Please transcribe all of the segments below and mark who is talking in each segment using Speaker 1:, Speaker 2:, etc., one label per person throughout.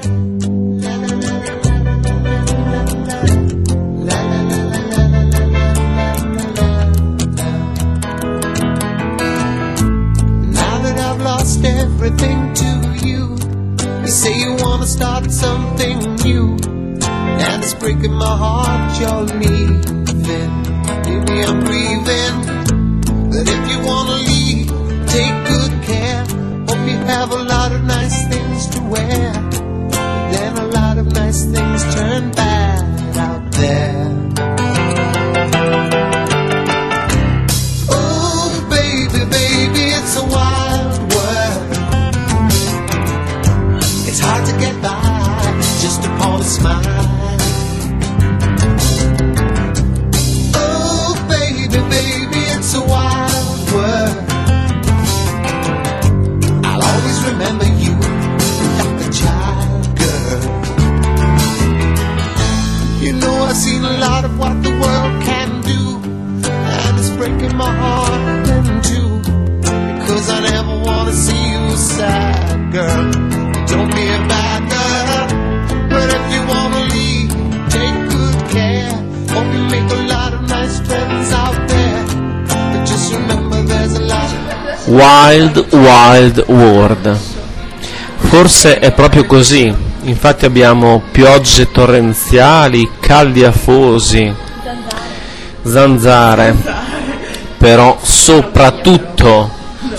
Speaker 1: Everything to you. You say you wanna start something new, and it's breaking my heart you're leaving. Maybe I'm grieving, but if you wanna leave, take good care. Hope you have a lot of nice things to wear, but then a lot of nice things turn bad out there. Oh baby, baby, it's a wild world. It's hard to get by just upon a smile. Oh baby, baby, it's a wild world. I'll always remember you like a child, girl. You know I've seen a lot of what the world can do, and it's breaking my heart in two, because I never want to see you sad, girl. Don't be a bad girl, but if you wanna leave, take good care. Hope you make a lot of nice friends out there, but just remember there's a lot of...
Speaker 2: Wild Wild World. Forse è proprio così, infatti abbiamo piogge torrenziali, caldi afosi, zanzare, però soprattutto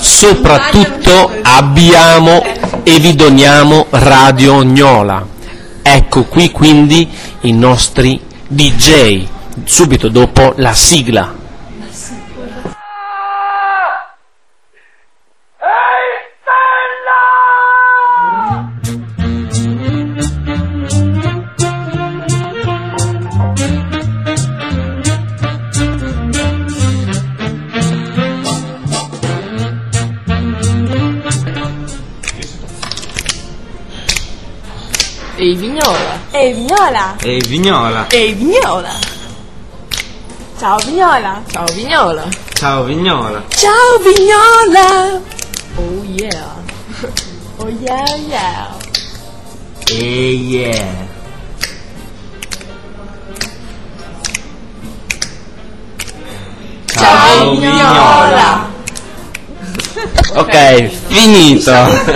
Speaker 2: abbiamo e vi doniamo Radio Gnola. Ecco qui quindi i nostri DJ, subito dopo la sigla.
Speaker 3: Ehi Vignola.
Speaker 4: Ehi Vignola.
Speaker 5: Ehi Vignola.
Speaker 4: Ehi Vignola. Ciao Vignola.
Speaker 3: Ciao Vignola.
Speaker 5: Ciao Vignola.
Speaker 4: Ciao Vignola.
Speaker 3: Oh yeah.
Speaker 4: Oh yeah yeah.
Speaker 5: Yeah.
Speaker 4: Ciao Vignola.
Speaker 5: Ok, finito.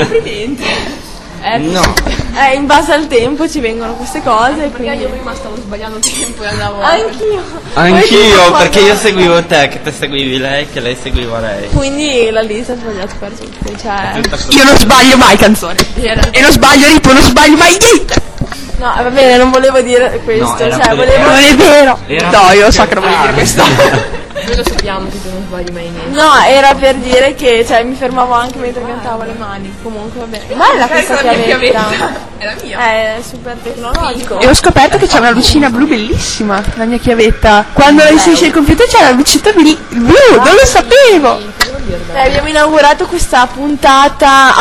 Speaker 5: No.
Speaker 4: In base al tempo ci vengono queste cose.
Speaker 3: Perché
Speaker 4: quindi...
Speaker 3: io prima stavo sbagliando tempo e andavo
Speaker 5: Anch'io, perché io seguivo te, che te seguivi lei, che lei seguiva lei.
Speaker 4: Quindi la lista ha sbagliato per tutti, cioè...
Speaker 6: Io non sbaglio mai canzone. E non sbaglio Ripo, non sbaglio mai niente.
Speaker 4: No, va bene, non volevo dire questo,
Speaker 5: No, era
Speaker 4: cioè
Speaker 5: per-
Speaker 4: volevo...
Speaker 6: Non è vero.
Speaker 5: Era-
Speaker 6: No, io so che non voglio dire questo.
Speaker 3: Noi lo sappiamo che tu non sbagli mai niente.
Speaker 4: No, era per dire che, cioè, mi fermavo anche mentre cantavo le mani. Comunque, va bene. Bella questa chiavetta.
Speaker 3: È la mia.
Speaker 4: È super tecnologico.
Speaker 6: E ho scoperto che c'è una lucina blu bellissima, la mia chiavetta. Quando la inserisci il computer c'è la lucetta blu, non lo sapevo.
Speaker 4: Abbiamo inaugurato questa puntata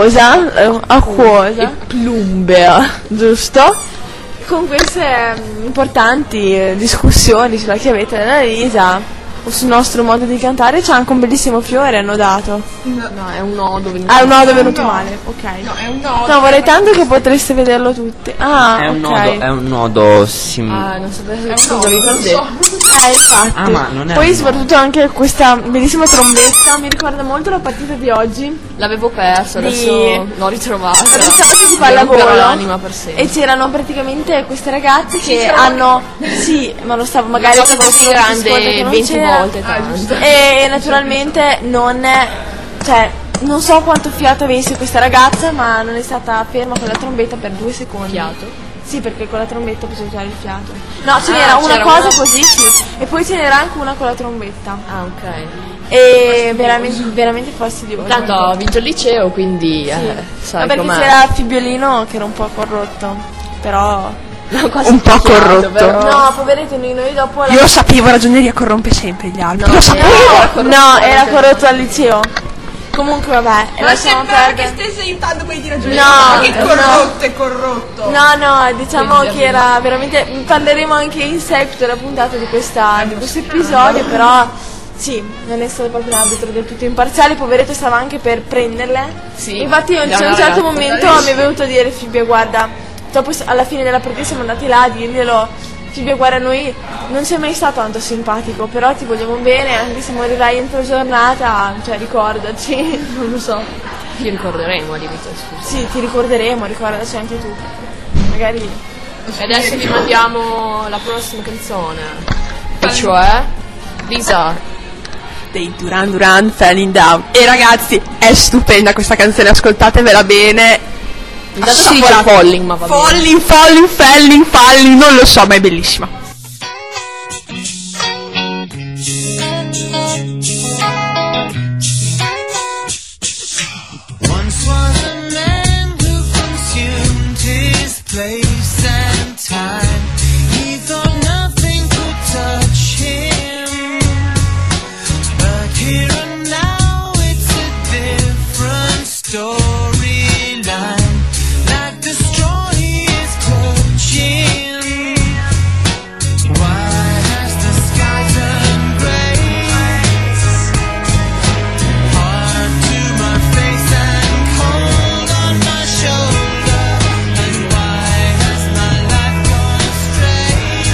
Speaker 4: acquosa, plumbea, giusto? Con queste importanti discussioni sulla chiavetta della risa o sul nostro modo di cantare. C'è anche un bellissimo fiore, hanno dato.
Speaker 3: No, è un nodo venuto.
Speaker 4: Ah, un nodo venuto male, ok.
Speaker 3: No, è un nodo.
Speaker 4: No, vorrei tanto che potreste vederlo tutti. Ah,
Speaker 5: È un
Speaker 4: ok.
Speaker 5: nodo, è un nodo
Speaker 3: Ah, non sapevo se mi perdevo.
Speaker 4: Infatti.
Speaker 5: Ah, ma non è
Speaker 4: Poi
Speaker 5: un
Speaker 4: soprattutto anche questa bellissima trombetta mi ricorda molto la partita di oggi.
Speaker 3: L'avevo perso, adesso l'ho ritrovata.
Speaker 4: La ristampa di
Speaker 3: Però
Speaker 4: pallavolo.
Speaker 3: l'anima per sempre.
Speaker 4: E c'erano praticamente queste ragazze che hanno... Sì, ma lo stavo magari...
Speaker 3: Una cosa così grande
Speaker 4: che non
Speaker 3: 20
Speaker 4: c'era.
Speaker 3: volte tanto.
Speaker 4: E naturalmente non è... Cioè, non so quanto fiato avesse questa ragazza, ma non è stata ferma con la trombetta per 2 secondi.
Speaker 3: Fiato?
Speaker 4: Sì, perché con la trombetta bisogna usare il fiato. No, ce n'era una
Speaker 3: c'era
Speaker 4: cosa
Speaker 3: una-
Speaker 4: così, sì. E poi ce n'era anche una con la trombetta.
Speaker 3: Ah, ok.
Speaker 4: E veramente fastidioso.
Speaker 3: Tanto ho vinto il liceo, quindi sai
Speaker 4: Ma perché
Speaker 3: com'è.
Speaker 4: c'era Fibiolino che era un po' corrotto. Però...
Speaker 6: Un po' corrotto.
Speaker 4: No, poveretto, noi dopo...
Speaker 6: Io lo sapevo, ragioneria corrompe sempre gli altri.
Speaker 3: No,
Speaker 6: Lo sapevo.
Speaker 4: No, era corrotto al liceo. Comunque vabbè, lasciamo perdere.
Speaker 6: stessi aiutando quelli di
Speaker 4: No,
Speaker 6: Che corrotto è corrotto.
Speaker 4: no, diciamo che era veramente... Parleremo anche in seguito della puntata di questo episodio, però Sì, non è stato proprio un arbitro del tutto imparziale, poveretto stava anche per prenderle.
Speaker 3: Sì.
Speaker 4: Infatti a un certo momento mi è venuto a dire Fibbia guarda, dopo alla fine della partita siamo andati là a dirglielo, Fibbia guarda noi non sei mai stato tanto simpatico, però ti vogliamo bene, anche se morirai entro giornata, cioè ricordaci, non lo so.
Speaker 3: Ti ricorderemo, limite, scusa.
Speaker 4: Sì, ti ricorderemo, ricordaci anche tu. Magari.
Speaker 3: E adesso vi mandiamo la prossima canzone, e cioè Lisa
Speaker 6: dei Duran Duran, Falling Down. E ragazzi, è stupenda questa canzone, ascoltatevela bene.
Speaker 3: Intanto sta fuori Falling, ma va bene.
Speaker 6: Falling, non lo so, ma è bellissima.
Speaker 1: Once was a man who consumed his place and time. He thought nothing could touch him, but here and now it's a different storyline. Like the straw he is clutching. Why has the sky turned grey? Hard to my face and cold on my shoulder. And why has my life gone astray?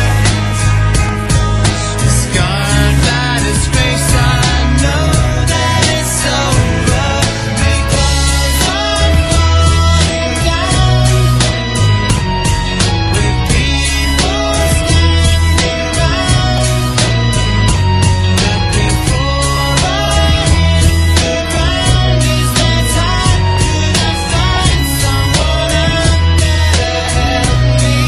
Speaker 1: Scarred by disgrace, I know that it's over, because I'm falling down with people standing round. But before I hit the ground, is there time? Could I find someone out there to help me?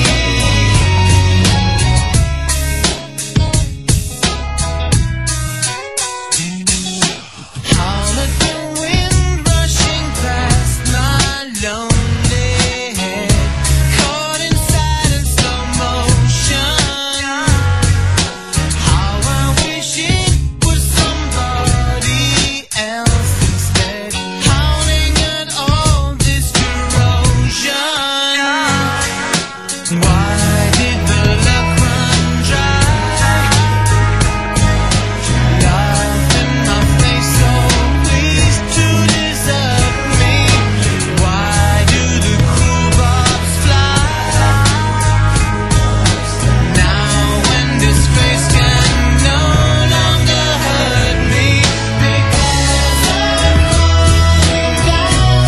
Speaker 1: All of the wind rushing past my lonely head, caught inside in slow motion. How I wish it was somebody else instead, howling at all this corrosion. Why did the luck run dry? Laugh in my face, so pleased to desert me. Why do the cruel barbs fly? Now when disgrace can no longer hurt me, because I'm falling down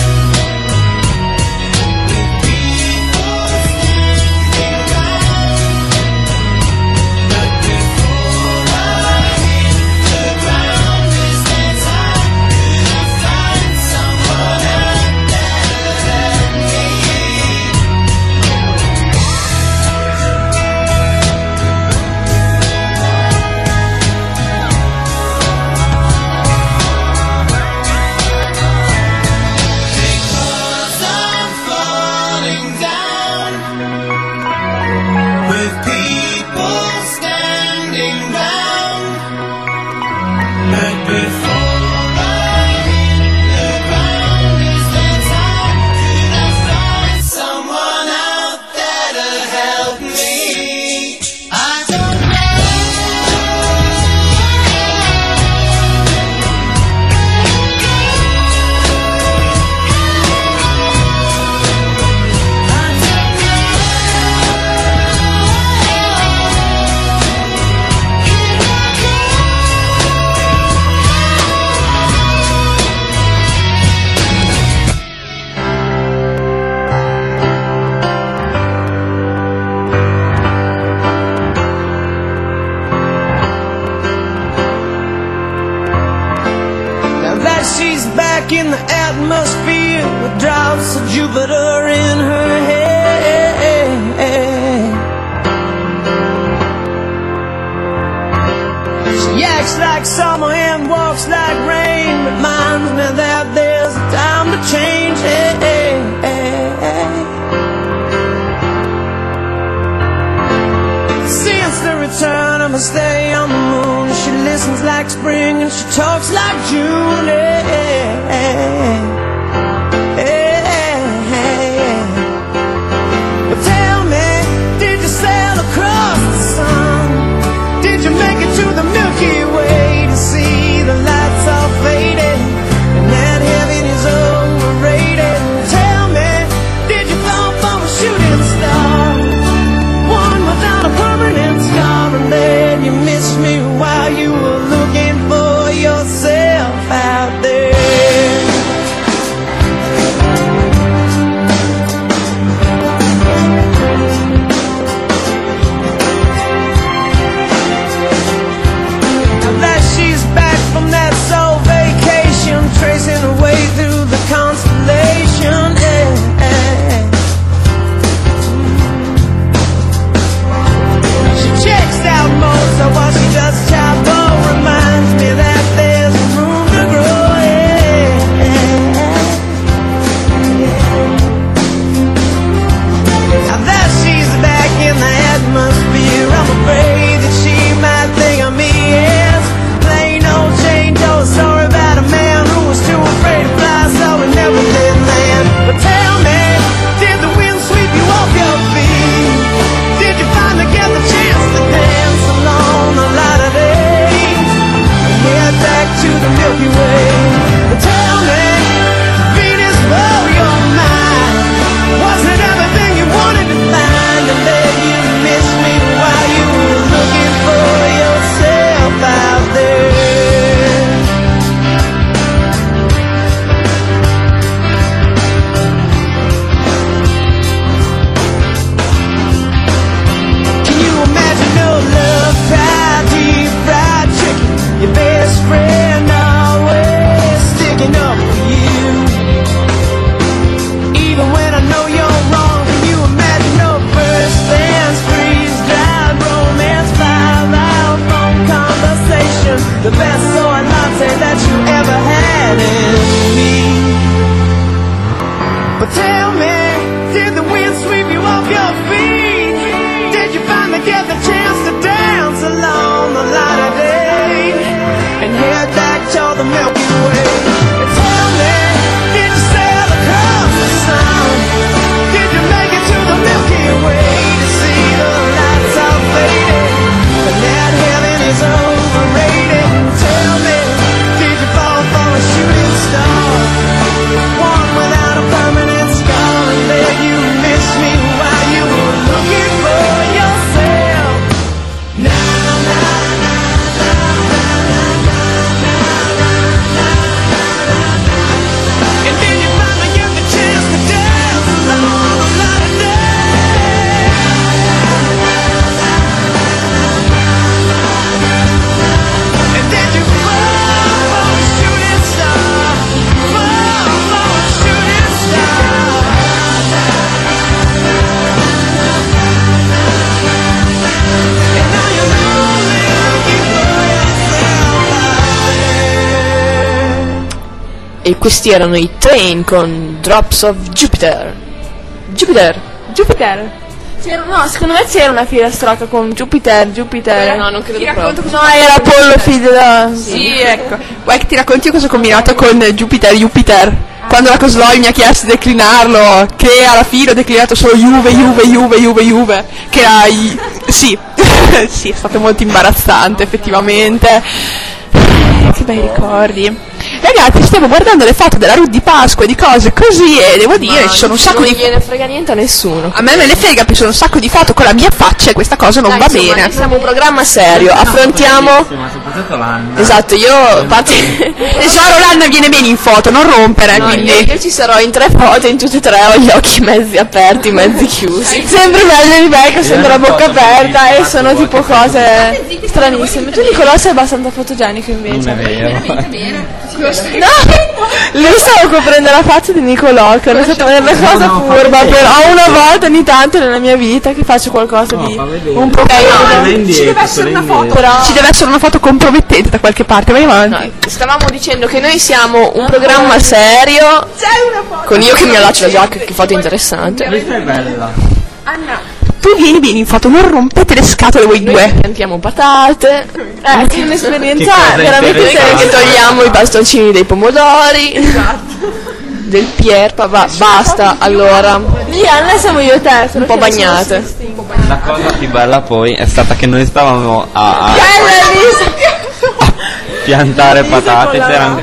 Speaker 1: with people standing round. But before I hit the ground, is there time? Could I find someone out there to help me? Because I'm falling down with people standing round. But before I hit the ground, is there time? Could I find someone out there to help me? I don't Now that she's back in the atmosphere with drops of Jupiter in her head, she acts like summer and walks like rain, reminds me that there's a time to change. Since the return of her stay on the moon, she listens like spring and she talks like June. Well, tell me, did you sail across the sun? Did you make it to the Milky Way to see
Speaker 3: E questi erano i Train con Drops of Jupiter. Jupiter.
Speaker 4: No, secondo me c'era una filastrocca con Jupiter.
Speaker 3: No, non credo proprio.
Speaker 4: No, era Apollo figlio da...
Speaker 6: Sì, ecco. Vuoi che ti racconti io cosa ho combinato con Jupiter? Quando la Cosloy mi ha chiesto di declinarlo, che alla fine ho declinato solo Juve. Che era sì. Sì, è stato molto imbarazzante, effettivamente. Che bei ricordi. Ragazzi, stiamo guardando le foto della Ruth di Pasqua e di cose così e devo dire ci sono un sacco
Speaker 3: non
Speaker 6: di...
Speaker 3: Non gliene frega niente a nessuno.
Speaker 6: A me ne frega, ci sono un sacco di foto con la mia faccia e questa cosa non va bene.
Speaker 3: Noi siamo un programma serio, affrontiamo...
Speaker 5: soprattutto l'anno.
Speaker 3: Esatto, io
Speaker 6: Tesoro, l'Anna viene bene in foto, non rompere,
Speaker 3: no,
Speaker 6: quindi...
Speaker 3: io ci sarò in 3 foto, in tutte e 3 ho gli occhi mezzi aperti, mezzi chiusi.
Speaker 4: Sempre meglio di me che sento la bocca aperta e sono tipo cose stranissime. Tu Nicolò sei abbastanza fotogenico invece.
Speaker 5: Non è vero.
Speaker 4: No, lui stavo coprendo la faccia di Nicolò, che è stata una cosa furba, però una volta ogni tanto nella mia vita che faccio qualcosa di un po'
Speaker 6: Ci deve essere una foto, però... Ci deve essere una foto compromettente da qualche parte, vai avanti.
Speaker 3: No, stavamo dicendo che noi siamo un programma serio. Con io che mi allaccio la giacca, che foto interessante.
Speaker 5: Questa è bella.
Speaker 4: Anna.
Speaker 6: Tu vieni in foto, non rompete le scatole voi due.
Speaker 3: Piantiamo patate.
Speaker 4: È un'esperienza
Speaker 5: Che
Speaker 4: veramente
Speaker 3: Noi
Speaker 4: seria.
Speaker 3: che togliamo i bastoncini dei pomodori. Del Pierpa, basta, allora.
Speaker 4: Lì Anna siamo io e te,
Speaker 3: Un po' bagnate.
Speaker 5: La cosa più bella poi è stata che noi stavamo a piantare patate,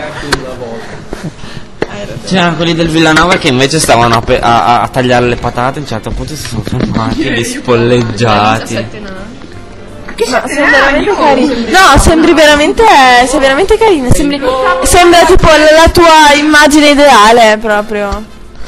Speaker 5: c'erano quelli del Villanova che invece stavano a tagliare le patate, a un certo punto si sono fermati, li spolleggiati.
Speaker 4: Ma sono veramente carini. No, sei veramente carina. Sembra tipo la tua immagine ideale proprio.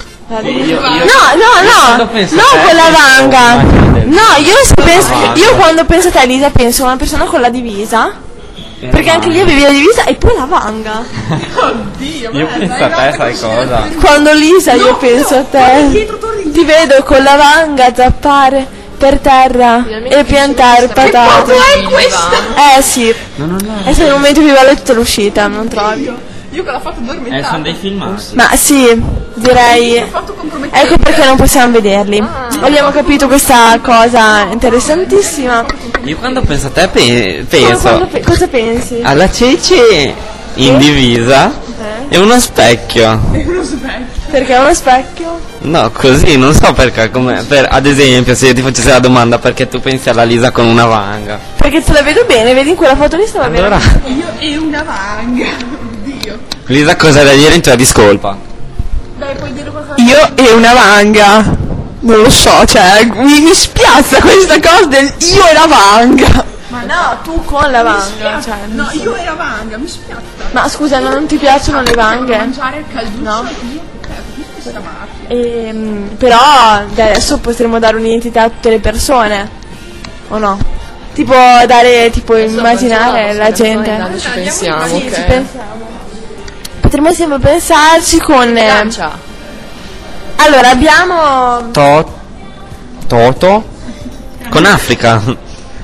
Speaker 4: No, quella vanga. No, io quando penso a te, Elisa, penso a una persona con la divisa. Perché anche lì avevi la divisa e poi la vanga.
Speaker 5: Io penso a te, sai cosa?
Speaker 4: Quando Lisa io penso a te. Ti vedo con la vanga zappare per terra e piantare patate. Sì.
Speaker 5: No.
Speaker 4: È stato il momento più bello di tutta l'uscita, non trovi?
Speaker 6: Io con la foto addormentata.
Speaker 5: Sono dei filmati.
Speaker 4: Ma sì, direi. Ecco perché non possiamo vederli. Abbiamo capito questa cosa interessantissima.
Speaker 5: Io quando penso a te penso
Speaker 4: Cosa pensi?
Speaker 5: alla Ceci in divisa e uno specchio.
Speaker 4: Perché è uno specchio?
Speaker 5: No, così, non so perché, ad esempio, se io ti facessi la domanda perché tu pensi alla Lisa con una vanga.
Speaker 4: Perché te la vedo bene, vedi in quella foto lì stava bene.
Speaker 5: Allora,
Speaker 6: Io e una vanga. Oddio.
Speaker 5: Lisa, cosa hai da dire in tua discolpa?
Speaker 4: Dai, puoi dire qualcosa?
Speaker 6: Io e una vanga. Non lo so, cioè, mi spiazza questa cosa del io e la vanga.
Speaker 4: Ma no, tu con la vanga. Cioè,
Speaker 6: No, io e la vanga, mi spiazza.
Speaker 4: ma scusa, non ti piacciono le vanghe?
Speaker 6: Mangiare calduccio.
Speaker 4: No.
Speaker 6: Questa mafia.
Speaker 4: Però adesso potremmo dare un'identità a tutte le persone. O no? Tipo dare, tipo immaginare la gente.
Speaker 3: Ci pensiamo,
Speaker 4: Sì,
Speaker 3: ok.
Speaker 4: ci pensiamo. Potremmo sempre pensarci con...
Speaker 3: Lancia.
Speaker 4: Allora, abbiamo...
Speaker 5: Toto? Con Africa.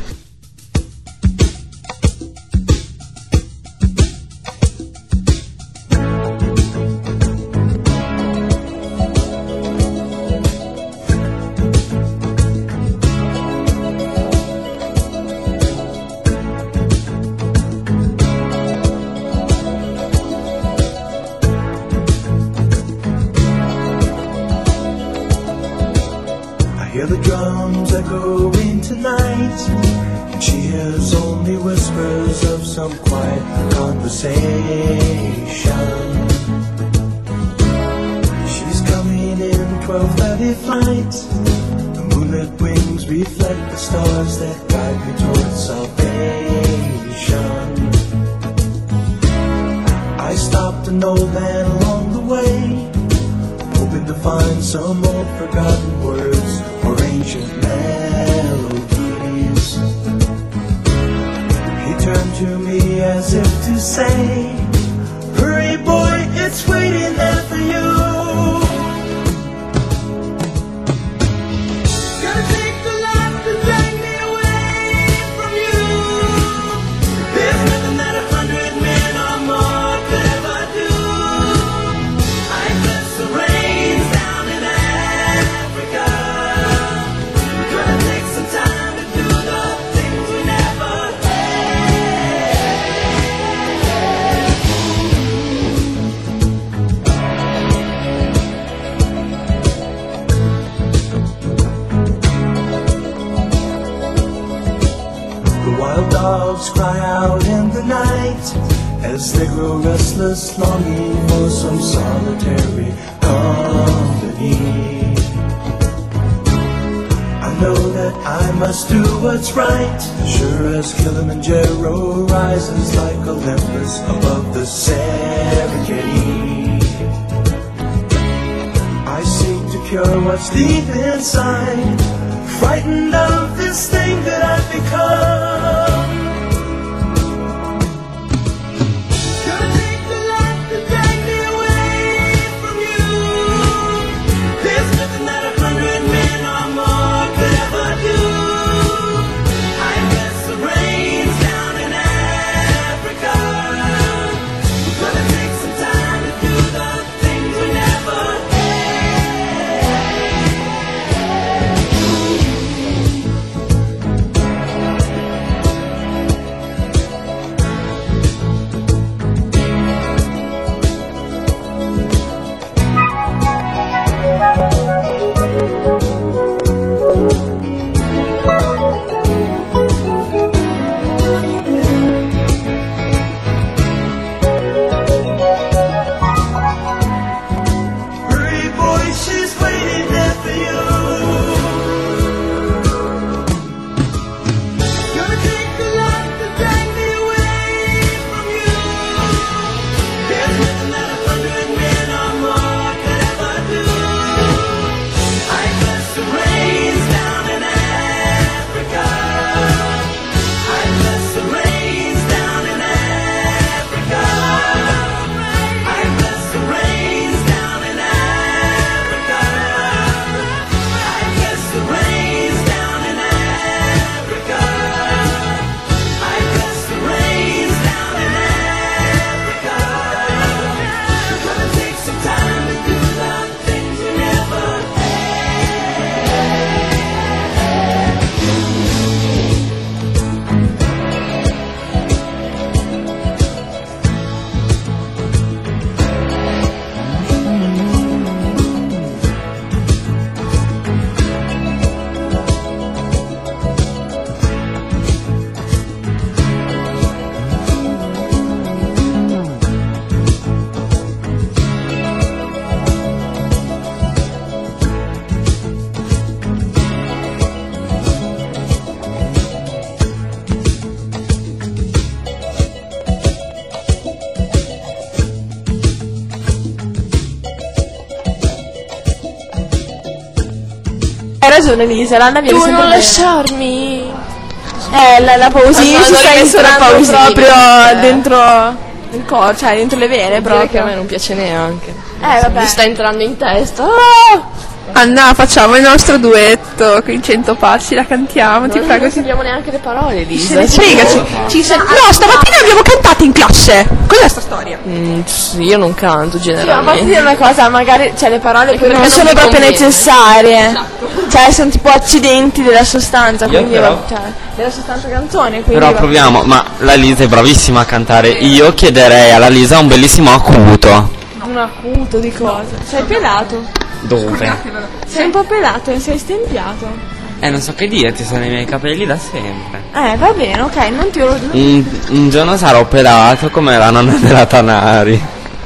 Speaker 1: Hear the drums echoing tonight, and she hears only whispers of some quiet conversation. She's coming in 12:30 flight. The moonlit wings reflect the stars that guide me towards salvation. I stopped an old man along the way, hoping to find some old forgotten words or ancient melodies. He turned to me as if to say, hurry boy, it's waiting there for you. Gotta take the life to drag me away from you. There's nothing that 100 men or more could ever do.
Speaker 7: as they grow restless, longing for some solitary company. I know that I must do what's right, sure as Kilimanjaro rises like Olympus above the Serengeti. I seek to cure what's deep inside, frightened of this thing that I've become. Gonna take the light that drag me away from you. There's nothing that 100 men or more could ever do. I guess the rain's down in Africa. Gonna take some time to do the things we never Hurry, boy, she's waiting there for you. Gonna take the light that drag me away from you. There's nothing that 100 men or more could ever do. I guess the rain's down in Africa. I guess the rain's down in Africa. I guess the rain's down in Africa. I guess the rain's down in Africa. I guess the rain's down in Africa. Gonna take some time to do the things we never
Speaker 4: Hai ragione Lisa, l'Anna viene
Speaker 3: Tu
Speaker 4: sempre
Speaker 3: non
Speaker 4: bene.
Speaker 3: lasciarmi.
Speaker 4: La pausina
Speaker 3: Ma
Speaker 4: si sta
Speaker 3: quando rimesso la
Speaker 4: entrando
Speaker 3: pausina,
Speaker 4: proprio dentro il corpo, cioè dentro le vene
Speaker 3: Dire che a
Speaker 4: proprio.
Speaker 3: me non piace neanche.
Speaker 4: Vabbè.
Speaker 3: Mi sta entrando in testa.
Speaker 6: Anna, facciamo il nostro duetto con i 100 passi, la cantiamo, ti
Speaker 3: Non
Speaker 6: prego.
Speaker 3: sappiamo neanche le parole, Lisa.
Speaker 6: Spiegaci. No, stamattina abbiamo cantato in classe. Cos'è sta storia?
Speaker 3: Sì, io non canto
Speaker 4: Sì, ma posso
Speaker 3: generalmente.
Speaker 4: dire una cosa, magari cioè, le parole poi
Speaker 3: perché
Speaker 4: non
Speaker 3: non
Speaker 4: sono
Speaker 3: mi
Speaker 4: proprio
Speaker 3: conviene.
Speaker 4: necessarie. Cioè sono tipo accidenti della sostanza, quindi
Speaker 5: però-
Speaker 4: cioè, della sostanza canzone, quindi
Speaker 5: Però
Speaker 4: va-
Speaker 5: proviamo, ma la Lisa è bravissima a cantare. Io chiederei alla Lisa un bellissimo acuto.
Speaker 4: un acuto di cosa. Sei pelato.
Speaker 5: Dove?
Speaker 4: Sei un po' pelato e sei stempiato.
Speaker 5: Non so che dirti, sono i miei capelli da sempre.
Speaker 4: Va bene, ok, non ti
Speaker 5: Un giorno sarò pelato come la nonna della Tanari.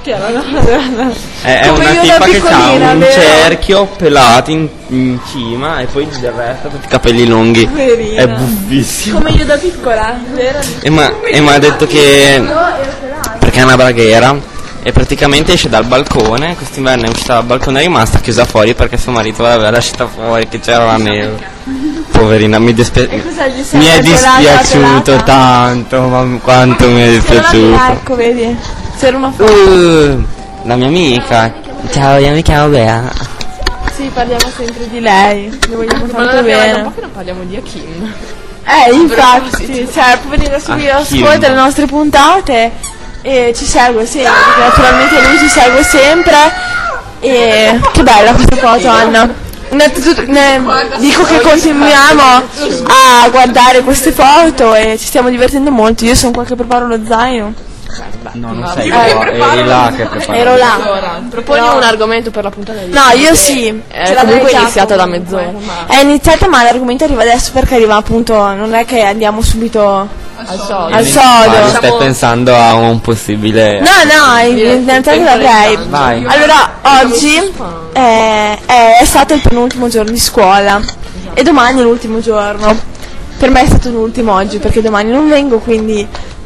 Speaker 5: È
Speaker 4: Come
Speaker 5: una
Speaker 4: io
Speaker 5: tipa
Speaker 4: da
Speaker 5: che ha
Speaker 4: piccolina,
Speaker 5: un
Speaker 4: vero?
Speaker 5: cerchio pelato in cima e poi del resto tutti i capelli lunghi.
Speaker 4: Poverina.
Speaker 5: È buffissimo.
Speaker 4: Come io da piccola, vero?
Speaker 5: E mi ha detto che perché è una braghera e praticamente esce dal balcone. Quest'inverno è uscita dal balcone, è rimasta chiusa fuori perché suo marito l'aveva lasciata fuori che c'era la neve. Poverina, mi
Speaker 4: cosa gli sei
Speaker 5: è
Speaker 4: pelata,
Speaker 5: dispiaciuto
Speaker 4: pelata?
Speaker 5: tanto, ma quanto mi è dispiaciuto.
Speaker 4: Ecco, vedi? C'era una foto.
Speaker 5: La mia amica. Ciao, io mi chiamo Bea.
Speaker 4: Sì, parliamo sempre di lei. Le vogliamo
Speaker 3: Ma non
Speaker 4: tanto
Speaker 3: abbiamo da un
Speaker 4: bene.
Speaker 3: po' che non parliamo di Hakim.
Speaker 4: Infatti, cioè, può venire a subire ascolta le nostre puntate e ci segue sempre, perché naturalmente lui ci segue sempre. E che bella questa foto, Anna. Dico che continuiamo a guardare queste foto e ci stiamo divertendo molto. Io sono qua che preparo lo zaino.
Speaker 5: No, non sei eri là che prepara.
Speaker 4: Ero là.
Speaker 3: Proponi un argomento per la puntata di
Speaker 4: No, io sì.
Speaker 3: È comunque iniziata da mezz'ora.
Speaker 4: È iniziata, ma l'argomento arriva adesso perché arriva appunto. Non è che andiamo subito
Speaker 3: Al sodo.
Speaker 4: Al sodo.
Speaker 5: Stai pensando a un possibile...
Speaker 4: No, evidentemente l'avrei.
Speaker 5: Vai.
Speaker 4: Allora, oggi è stato il penultimo giorno di scuola e domani è l'ultimo giorno. Per me è stato l'ultimo oggi perché domani non vengo, quindi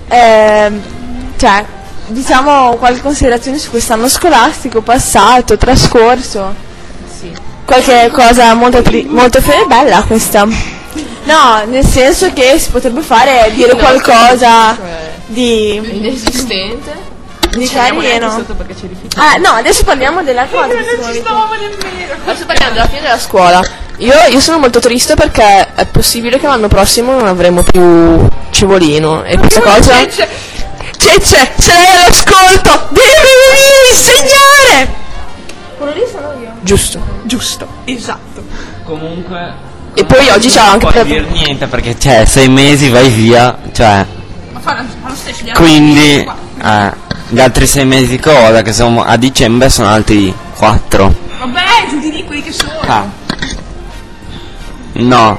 Speaker 4: cioè, diciamo qualche considerazione su quest'anno scolastico passato, trascorso.
Speaker 3: Sì.
Speaker 4: Qualche cosa molto bella questa. No, nel senso che si potrebbe fare dire qualcosa di
Speaker 3: Inesistente.
Speaker 4: di carino.
Speaker 3: Perché ci rifiutiamo.
Speaker 4: Ah, no, adesso parliamo della cosa.
Speaker 3: Adesso parliamo della fine della scuola. Io sono molto triste perché è possibile che l'anno prossimo non avremo più Civolino e questa cosa...
Speaker 6: Cece, se lei è all'ascolto, devi insegnare!
Speaker 4: Quello lì sono io.
Speaker 6: Giusto, esatto.
Speaker 5: Comunque...
Speaker 3: E poi oggi c'è anche...
Speaker 5: Non puoi dire niente perché, 6 mesi vai via,
Speaker 6: Ma fa lo stesso,
Speaker 5: quindi... gli altri 6 mesi cosa? Che sono a dicembre sono altri 4.
Speaker 6: Vabbè, giù di quelli che sono.
Speaker 5: No.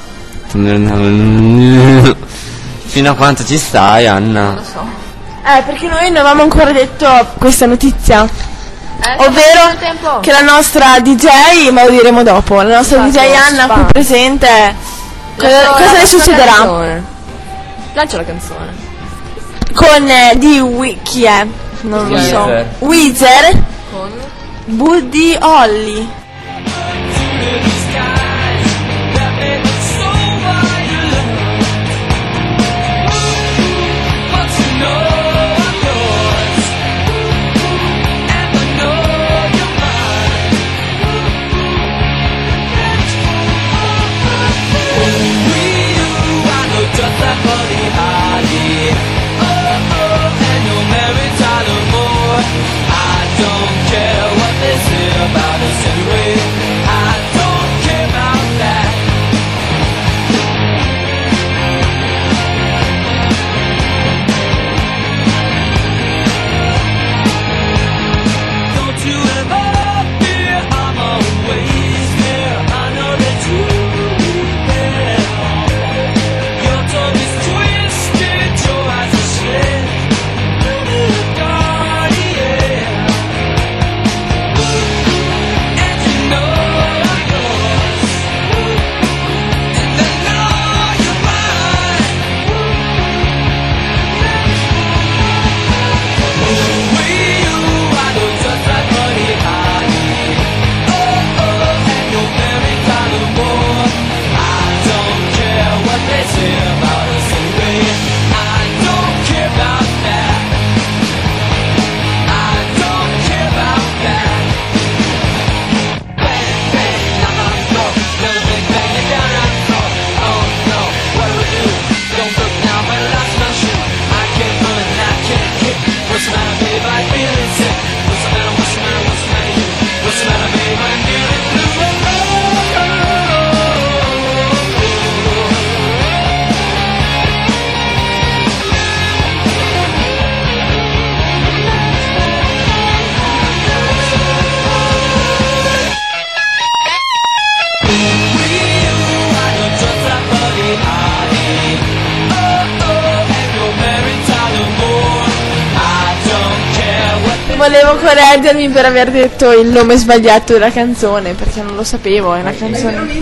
Speaker 5: Fino a quanto ci stai, Anna?
Speaker 4: Perché noi non avevamo ancora detto questa notizia. Ovvero che la nostra DJ, ma lo diremo dopo, la nostra DJ Anna qui presente, cosa ne succederà?
Speaker 3: Lancia la canzone.
Speaker 4: Con chi è? Non lo so. Weezer,
Speaker 3: Con...
Speaker 4: Buddy Holly. Volevo correggermi per aver detto il nome sbagliato della canzone perché non lo sapevo, è una canzone.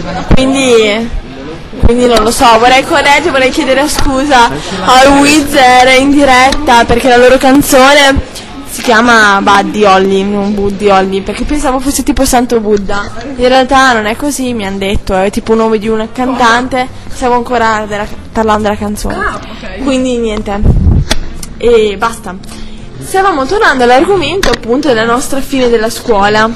Speaker 4: Quindi non lo so, vorrei chiedere scusa al Weezer in diretta perché la loro canzone si chiama Buddy Holly, non Buddy Holly, perché pensavo fosse tipo Santo Buddha. In realtà non è così, mi hanno detto, è tipo un nome di una cantante, stavo ancora parlando della canzone. Quindi niente. E basta. Stavamo tornando all'argomento appunto della nostra fine della scuola.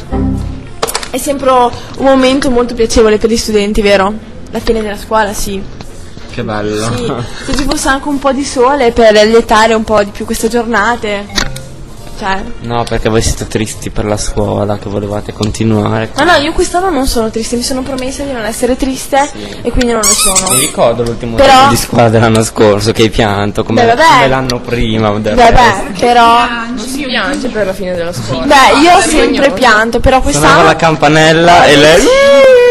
Speaker 4: È sempre un momento molto piacevole per gli studenti, vero? La fine della scuola, sì.
Speaker 5: Che bello.
Speaker 4: Sì, se ci fosse anche un po' di sole per allietare un po' di più queste giornate. Cioè.
Speaker 5: No, perché voi siete tristi per la scuola, che volevate continuare.
Speaker 4: No, io quest'anno non sono triste, mi sono promessa di non essere triste e quindi non lo sono.
Speaker 5: Mi ricordo l'ultimo
Speaker 4: Però-
Speaker 5: giorno di scuola dell'anno scorso che hai pianto come,
Speaker 4: Beh, vabbè.
Speaker 5: come l'anno prima.
Speaker 4: Vabbè, però.
Speaker 3: Non si piange per la fine della scuola.
Speaker 4: Beh, io ho sempre pianto, però
Speaker 5: Suonava
Speaker 4: quest'anno.
Speaker 5: la campanella e lei...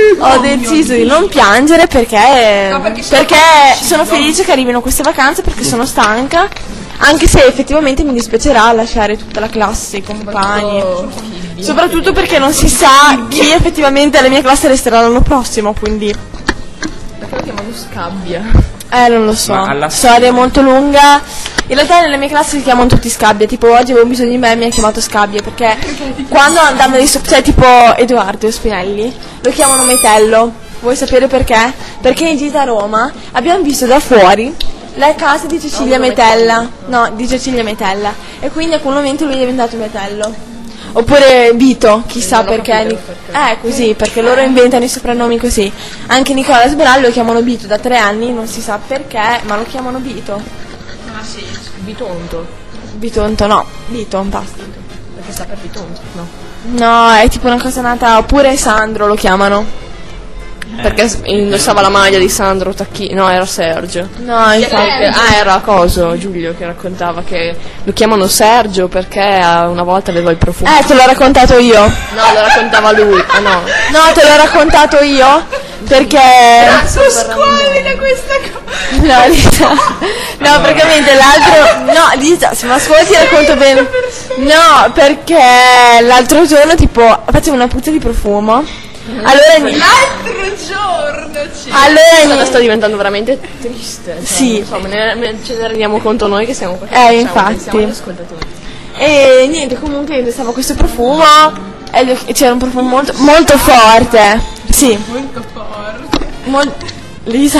Speaker 4: ho deciso di non piangere perché sono felice che arrivino queste vacanze, perché sono stanca, anche se effettivamente mi dispiacerà lasciare tutta la classe, i compagni, soprattutto perché non si sa chi effettivamente alla mia classe resterà l'anno prossimo, quindi
Speaker 3: Perché lo chiamano scabbia?
Speaker 4: non lo so,
Speaker 5: Ma alla
Speaker 4: storia è molto lunga. In realtà nelle mie classi si chiamano tutti Scabbia, tipo oggi avevo bisogno di me e mi ha chiamato Scabbia, perché quando andavano cioè tipo Edoardo Spinelli lo chiamano Metello. Vuoi sapere perché? Perché in gita a Roma abbiamo visto da fuori la casa di Cecilia Metella, no, di Cecilia Metella, e quindi a quel momento lui è diventato Metello. Oppure Vito, chissà perché. Così, perché loro inventano i soprannomi così. Anche Nicola Sberallo lo chiamano Vito da 3 anni, non si sa perché, ma lo chiamano Vito.
Speaker 3: Ah sì, Bitonto.
Speaker 4: Bitonto no, Vito, basta.
Speaker 3: Perché sta per Bitonto, no?
Speaker 4: No, è tipo una cosa nata, oppure Sandro lo chiamano.
Speaker 3: Perché indossava la maglia di Sandro Tacchini, no, era Sergio.
Speaker 4: No, infatti.
Speaker 3: Era coso, Giulio, che raccontava che lo chiamano Sergio perché una volta aveva il profumo.
Speaker 4: Te l'ho raccontato io.
Speaker 3: No, lo raccontava lui. Ah no.
Speaker 4: No, te l'ho raccontato io. Perché.
Speaker 6: Squallida questa cosa.
Speaker 4: No, Lisa. No, praticamente l'altro. No, Lisa, se mi ascolti racconto bene. No, perché l'altro giorno tipo facevo una puzza di profumo.
Speaker 6: L'altro giorno
Speaker 3: Allora sta diventando veramente triste. Cioè,
Speaker 4: Sì.
Speaker 3: Insomma, ce ne rendiamo conto noi che siamo qua.
Speaker 4: Infatti.
Speaker 3: Siamo gli ascoltatori.
Speaker 4: E niente, comunque io indossavo questo profumo e c'era un profumo molto, molto forte. Sì.
Speaker 6: molto forte.
Speaker 4: Lisa.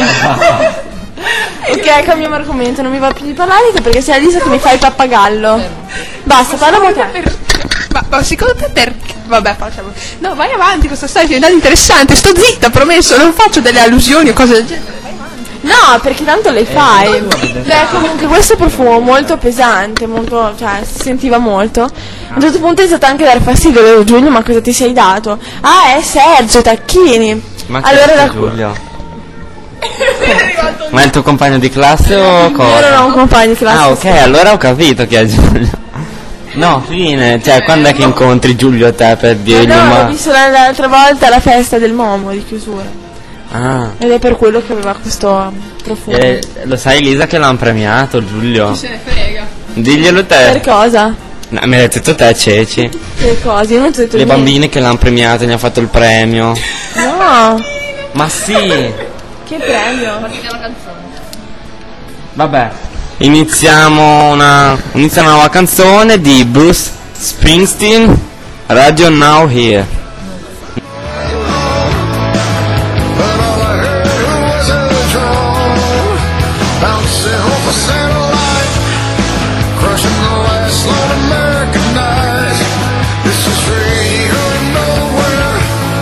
Speaker 4: Ok, cambiamo argomento, non mi va più di parlare perché sei Lisa che mi fa il pappagallo. Basta, parla con te.
Speaker 6: Ma secondo te perché? Vabbè, facciamo. No, vai avanti, questa storia è diventata interessante. Sto zitta, promesso, non faccio delle allusioni o cose del genere.
Speaker 4: No, perché tanto le fai. Beh, comunque questo profumo molto pesante, molto, cioè si sentiva molto. A un certo punto è stato anche dare fastidio, vero Giulio, ma cosa ti sei dato? Ah, è Sergio Tacchini.
Speaker 5: Ma
Speaker 4: allora
Speaker 5: che è
Speaker 4: da
Speaker 5: Giulio? Ma è il tuo compagno di classe o cosa?
Speaker 4: Io non ho un compagno di classe.
Speaker 5: Ah, ok, allora ho capito chi è Giulio. No, fine, cioè quando è che incontri Giulio a te per dirgli
Speaker 4: No,
Speaker 5: ma...
Speaker 4: l'ho visto l'altra volta alla festa del Momo di chiusura.
Speaker 5: Ah,
Speaker 4: Ed è per quello che aveva questo profumo.
Speaker 5: lo sai Lisa che l'hanno premiato Giulio?
Speaker 6: Se ne frega.
Speaker 5: Diglielo
Speaker 4: Per
Speaker 5: te.
Speaker 4: cosa?
Speaker 5: No, mi hai detto te Ceci.
Speaker 4: Per cosa? Io non ti ho detto
Speaker 5: Le
Speaker 4: niente.
Speaker 5: bambine che l'hanno premiato, gli hanno fatto il premio.
Speaker 4: No,
Speaker 5: Ma sì.
Speaker 4: che premio?
Speaker 5: Vabbè. Inizia una nuova canzone di Bruce Springsteen, Radio Now Here.
Speaker 7: But all I heard was a drone bouncing off a satellite, crushing the last lone American night. This is radio nowhere.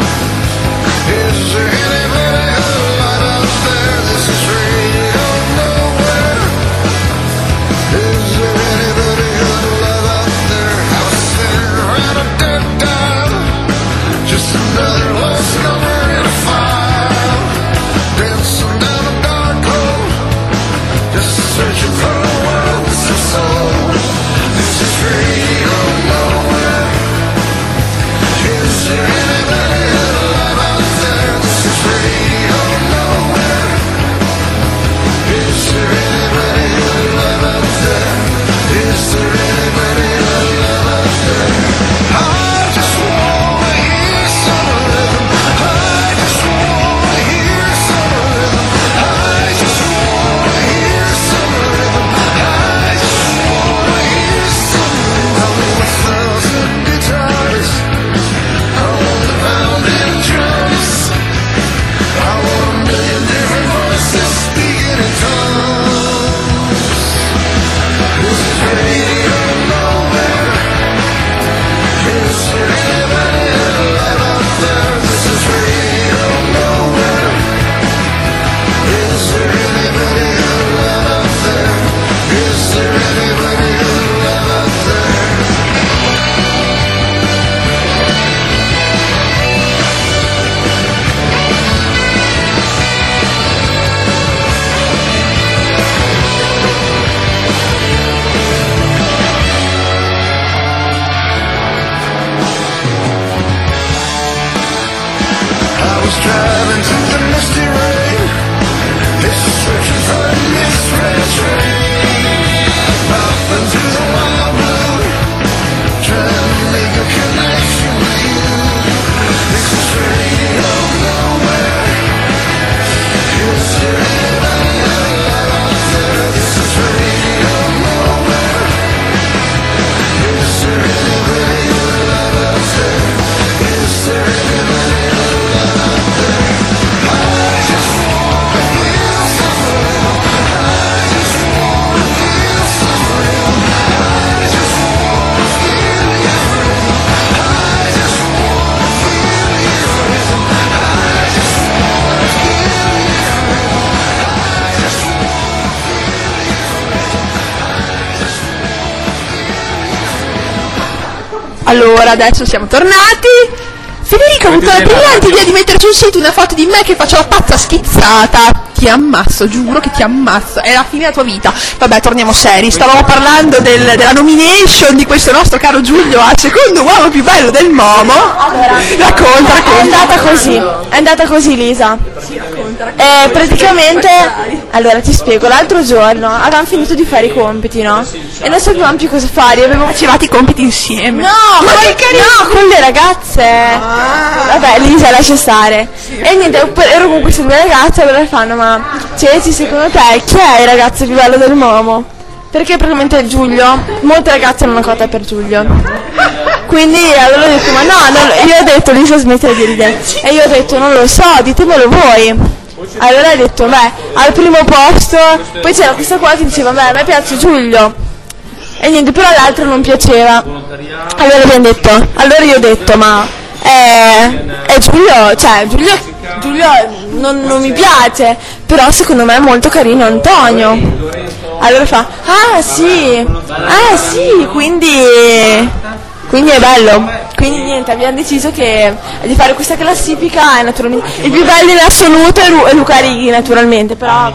Speaker 7: Is there anybody alive out there? This is radio nowhere. Is there anybody alive out there? I was sitting around a dead dial, just another lost number in a file, dancing down a dark hole, just searching for a world with some soul. This is radio nowhere. Is there anybody alive out there? This is radio nowhere. Is there anybody alive out there? Is there anybody alive out there? I just wanna hear some rhythm. I just wanna hear some rhythm. I just wanna hear some rhythm. I just wanna hear some rhythm.
Speaker 6: Allora, adesso siamo tornati. Federica ha avuto la brillante idea di mettere sul sito una foto di me che faccio la pazza schizzata. Ti ammazzo, giuro che ti ammazzo. È la fine della tua vita. Vabbè, torniamo seri. Stavamo parlando della nomination di questo nostro caro Giulio al secondo uomo più bello del Momo. Racconta.
Speaker 4: È andata così Lisa. Praticamente, allora ti spiego, l'altro giorno avevamo finito di fare i compiti, no? E non sapevamo più cosa fare,
Speaker 6: Facevate i compiti insieme.
Speaker 4: No, con le ragazze. Vabbè, Lisa, lascia stare. E niente, ero con queste due ragazze e allora fanno, ma Ceci, secondo te chi è il ragazzo più bello del Momo? Perché praticamente Giulio, molte ragazze hanno una cotta per Giulio. Quindi allora ho detto, ma no, io ho detto, Lisa smettila di ridere. E io ho detto, non lo so, ditemelo voi. Allora ho detto, beh, al primo posto, poi c'era questa qua che diceva, beh, a me piace Giulio. E niente, però l'altro non piaceva. Allora io ho detto, ma è Giulio, cioè Giulio non mi piace, però secondo me è molto carino Antonio. Allora fa, ah sì, quindi è bello. Quindi niente, abbiamo deciso di fare questa classifica e naturalmente il più bello in assoluto è Luca Righi, naturalmente, però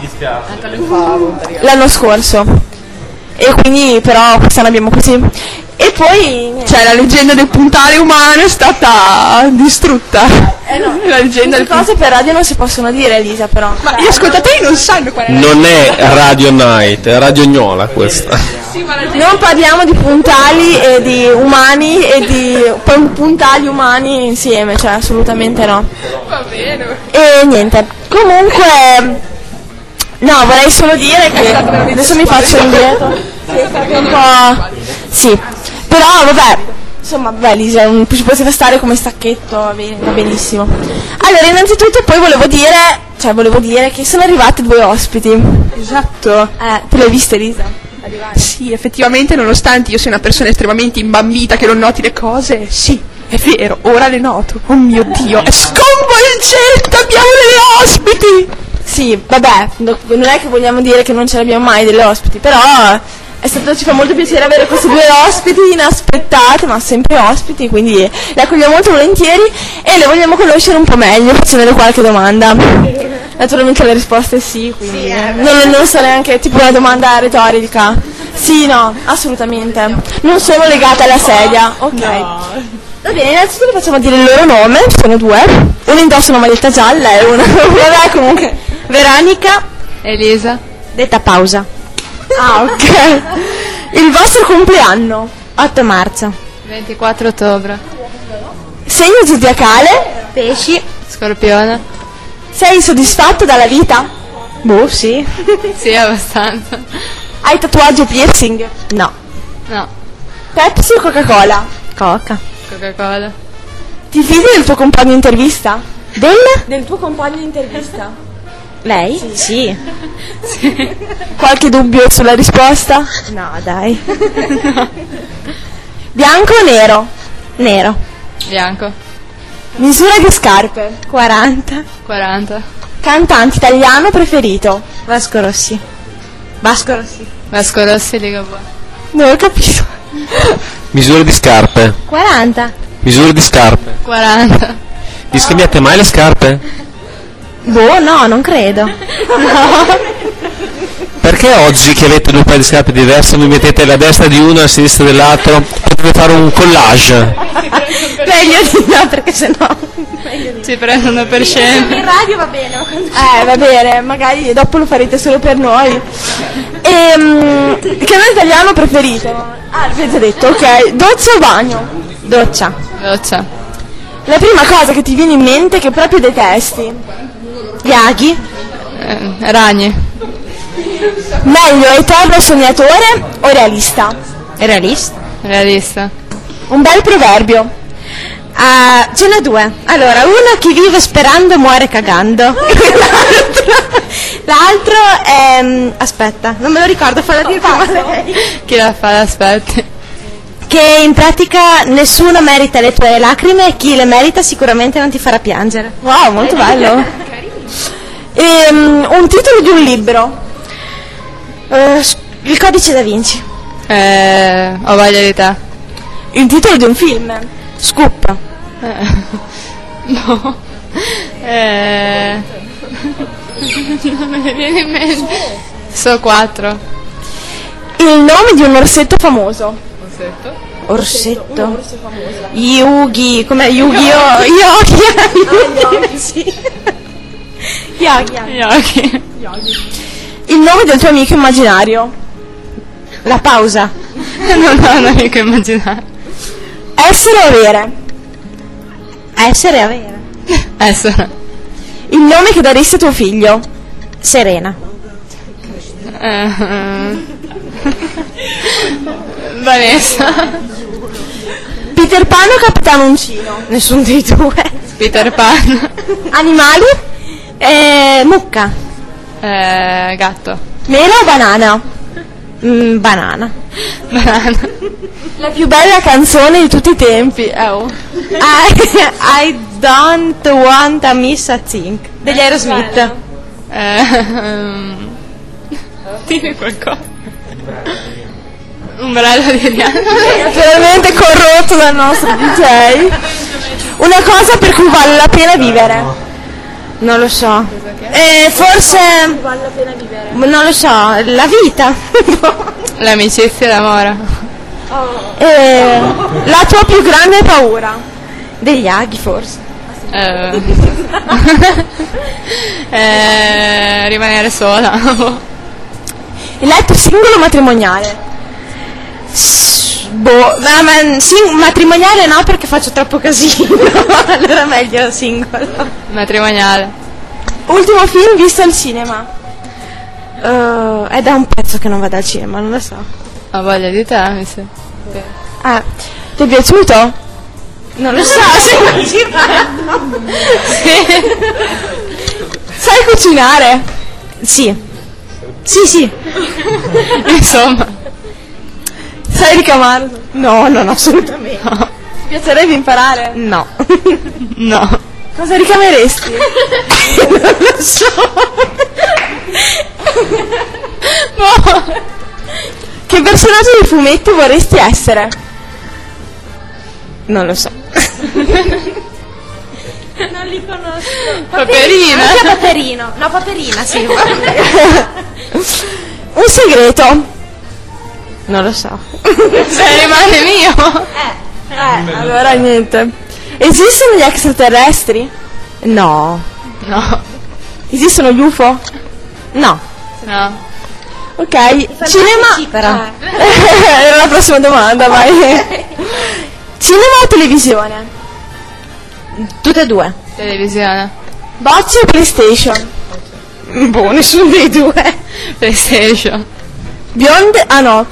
Speaker 4: l'anno scorso. E quindi però quest'anno abbiamo così. E poi
Speaker 6: cioè la leggenda del puntale umano è stata distrutta.
Speaker 4: No,
Speaker 6: la leggenda
Speaker 4: le cose per radio non si possono dire, Elisa, però.
Speaker 6: Ma gli ascoltatori non sanno qual è la
Speaker 2: Non è Radio Night, è Radio Gnola questa.
Speaker 4: Non parliamo di puntali e di umani e di puntali umani insieme, cioè assolutamente no.
Speaker 6: Va bene.
Speaker 4: E niente, comunque no, vorrei solo dire che adesso mi faccio indietro. Sì, è stato un po'. Sì. Però vabbè, insomma, Lisa, ci poteva stare come stacchetto, va benissimo. Allora, innanzitutto poi volevo dire che sono arrivate due ospiti.
Speaker 6: Esatto.
Speaker 4: Tu le hai viste, Lisa?
Speaker 6: Sì, effettivamente, nonostante io sia una persona estremamente imbambita che non noti le cose, sì, è vero, ora le noto. Oh mio Dio, è sconvolgente, abbiamo delle ospiti!
Speaker 4: Sì, vabbè, non è che vogliamo dire che non ce l'abbiamo mai delle ospiti, però ci fa molto piacere avere questi due ospiti inaspettate, ma sempre ospiti, quindi le accogliamo molto volentieri e le vogliamo conoscere un po' meglio facendole qualche domanda. Naturalmente la risposta è sì, quindi non so neanche tipo una domanda retorica. Sì, no, assolutamente. Non sono legata alla sedia, ok. No. Va bene, innanzitutto facciamo dire il loro nome, sono due. Uno indossa una maglietta gialla e una. Vabbè, comunque. Veronica.
Speaker 8: Elisa.
Speaker 4: Detta pausa. Ah, ok. Il vostro compleanno?
Speaker 8: 8 marzo. 24 ottobre.
Speaker 4: Segno zodiacale?
Speaker 8: Pesci. Scorpione.
Speaker 4: Sei soddisfatto dalla vita?
Speaker 8: Boh, sì. Sì, abbastanza.
Speaker 4: Hai tatuaggi o piercing?
Speaker 8: No.
Speaker 4: Pepsi o Coca-Cola?
Speaker 8: Coca-Cola.
Speaker 4: Ti fidi del tuo compagno in intervista?
Speaker 8: Del
Speaker 4: tuo compagno in intervista?
Speaker 8: Lei? Sì.
Speaker 4: Qualche dubbio sulla risposta?
Speaker 8: No, dai.
Speaker 4: Bianco o nero?
Speaker 8: Nero. Bianco.
Speaker 4: Misura di scarpe?
Speaker 8: 40.
Speaker 4: Cantante italiano preferito?
Speaker 8: Vasco Rossi, Liga Buona.
Speaker 4: Non ho capito.
Speaker 2: Misura di scarpe.
Speaker 8: 40.
Speaker 2: Misura di scarpe.
Speaker 8: 40.
Speaker 2: Vi scambiate mai le scarpe?
Speaker 8: Boh, no, non credo.
Speaker 2: Perché oggi che avete due paia di scarpe diverse mi mettete la destra di uno e la sinistra dell'altro? Potete fare un collage.
Speaker 8: Meglio di no, perché sennò ci prendono per scena.
Speaker 4: In radio va bene. Va bene, magari dopo lo farete solo per noi. Che nome italiano preferito? L'avete già detto, ok. Doccia o bagno?
Speaker 8: Doccia.
Speaker 4: La prima cosa che ti viene in mente che proprio detesti?
Speaker 8: Gli aghi. Ragni.
Speaker 4: Meglio eterno sognatore o realista?
Speaker 8: Realista.
Speaker 4: Un bel proverbio.
Speaker 8: Ce n'è due. Allora, uno: chi vive sperando muore cagando. L'altro è aspetta, non me lo ricordo, falla dire prima lei. Chi la fa, aspetti. Che in pratica nessuno merita le tue lacrime e chi le merita sicuramente non ti farà piangere.
Speaker 4: Wow, molto bello. Un titolo di un libro?
Speaker 8: Il codice da Vinci. Ho voglia di te.
Speaker 4: Il titolo di un film.
Speaker 9: Scoop.
Speaker 10: No. Non me ne viene in mente. So 4.
Speaker 4: Il nome di un orsetto famoso.
Speaker 9: Orsetto. Yugi. Com'è Yu-Gi-Oh? Yogi. Sì.
Speaker 10: Yogi.
Speaker 4: Il nome del tuo amico immaginario.
Speaker 9: La pausa.
Speaker 10: Non ho un amico immaginario.
Speaker 4: Essere o avere.
Speaker 9: Essere e avere.
Speaker 10: Essere.
Speaker 4: Il nome che daresti a tuo figlio.
Speaker 9: Serena.
Speaker 10: Vanessa.
Speaker 4: Peter Pan o Capitano Uncino.
Speaker 9: Nessun dei due.
Speaker 10: Peter Pan.
Speaker 4: Animali.
Speaker 9: Mucca.
Speaker 10: Gatto.
Speaker 4: Mela o banana.
Speaker 9: Banana.
Speaker 10: Banana.
Speaker 4: La più bella canzone di tutti i tempi. Oh.
Speaker 9: I don't want to miss a thing. Degli Aerosmith.
Speaker 10: Dimmi qualcosa. Umbrella di Rihanna.
Speaker 4: Veramente corrotto dal nostro DJ. Una cosa per cui vale la pena vivere.
Speaker 9: Non lo so. Forse. Non lo so. La vita.
Speaker 10: L'amicizia e l'amore.
Speaker 4: La tua più grande paura.
Speaker 9: Degli aghi forse.
Speaker 10: Rimanere sola.
Speaker 4: Il letto singolo o matrimoniale?
Speaker 9: Matrimoniale no, perché faccio troppo casino. Allora meglio singolo.
Speaker 10: Matrimoniale.
Speaker 4: Ultimo film visto al cinema.
Speaker 9: È da un pezzo che non vado al cinema, non lo so.
Speaker 10: Ho voglia di te, mi sa.
Speaker 4: Ti è piaciuto?
Speaker 9: Non lo so, se non ci vado.
Speaker 4: Sai cucinare?
Speaker 9: Sì. Sì.
Speaker 10: Insomma.
Speaker 4: Sai ricamare?
Speaker 9: No, non assolutamente.
Speaker 10: No.
Speaker 4: Ti piacerebbe imparare?
Speaker 9: No.
Speaker 10: No.
Speaker 4: Cosa ricameresti?
Speaker 9: Non lo so.
Speaker 10: No.
Speaker 4: Che personaggio di fumetto vorresti essere?
Speaker 9: Non lo so.
Speaker 4: Non li conosco.
Speaker 10: Paperina.
Speaker 9: Anche Paperino. No, Paperina, sì.
Speaker 4: Un segreto.
Speaker 9: Non lo so.
Speaker 10: Se rimane mio.
Speaker 4: Allora niente. Esistono gli extraterrestri?
Speaker 9: No.
Speaker 10: No.
Speaker 4: Esistono gli UFO?
Speaker 9: No.
Speaker 10: No.
Speaker 4: Ok. Cinema.
Speaker 9: Però.
Speaker 4: Era la prossima domanda, vai. Cinema o televisione?
Speaker 9: Tutte e due.
Speaker 10: Televisione.
Speaker 4: Bocce o PlayStation?
Speaker 9: Boh, nessuno dei due.
Speaker 10: PlayStation.
Speaker 4: Bionde? Ah no.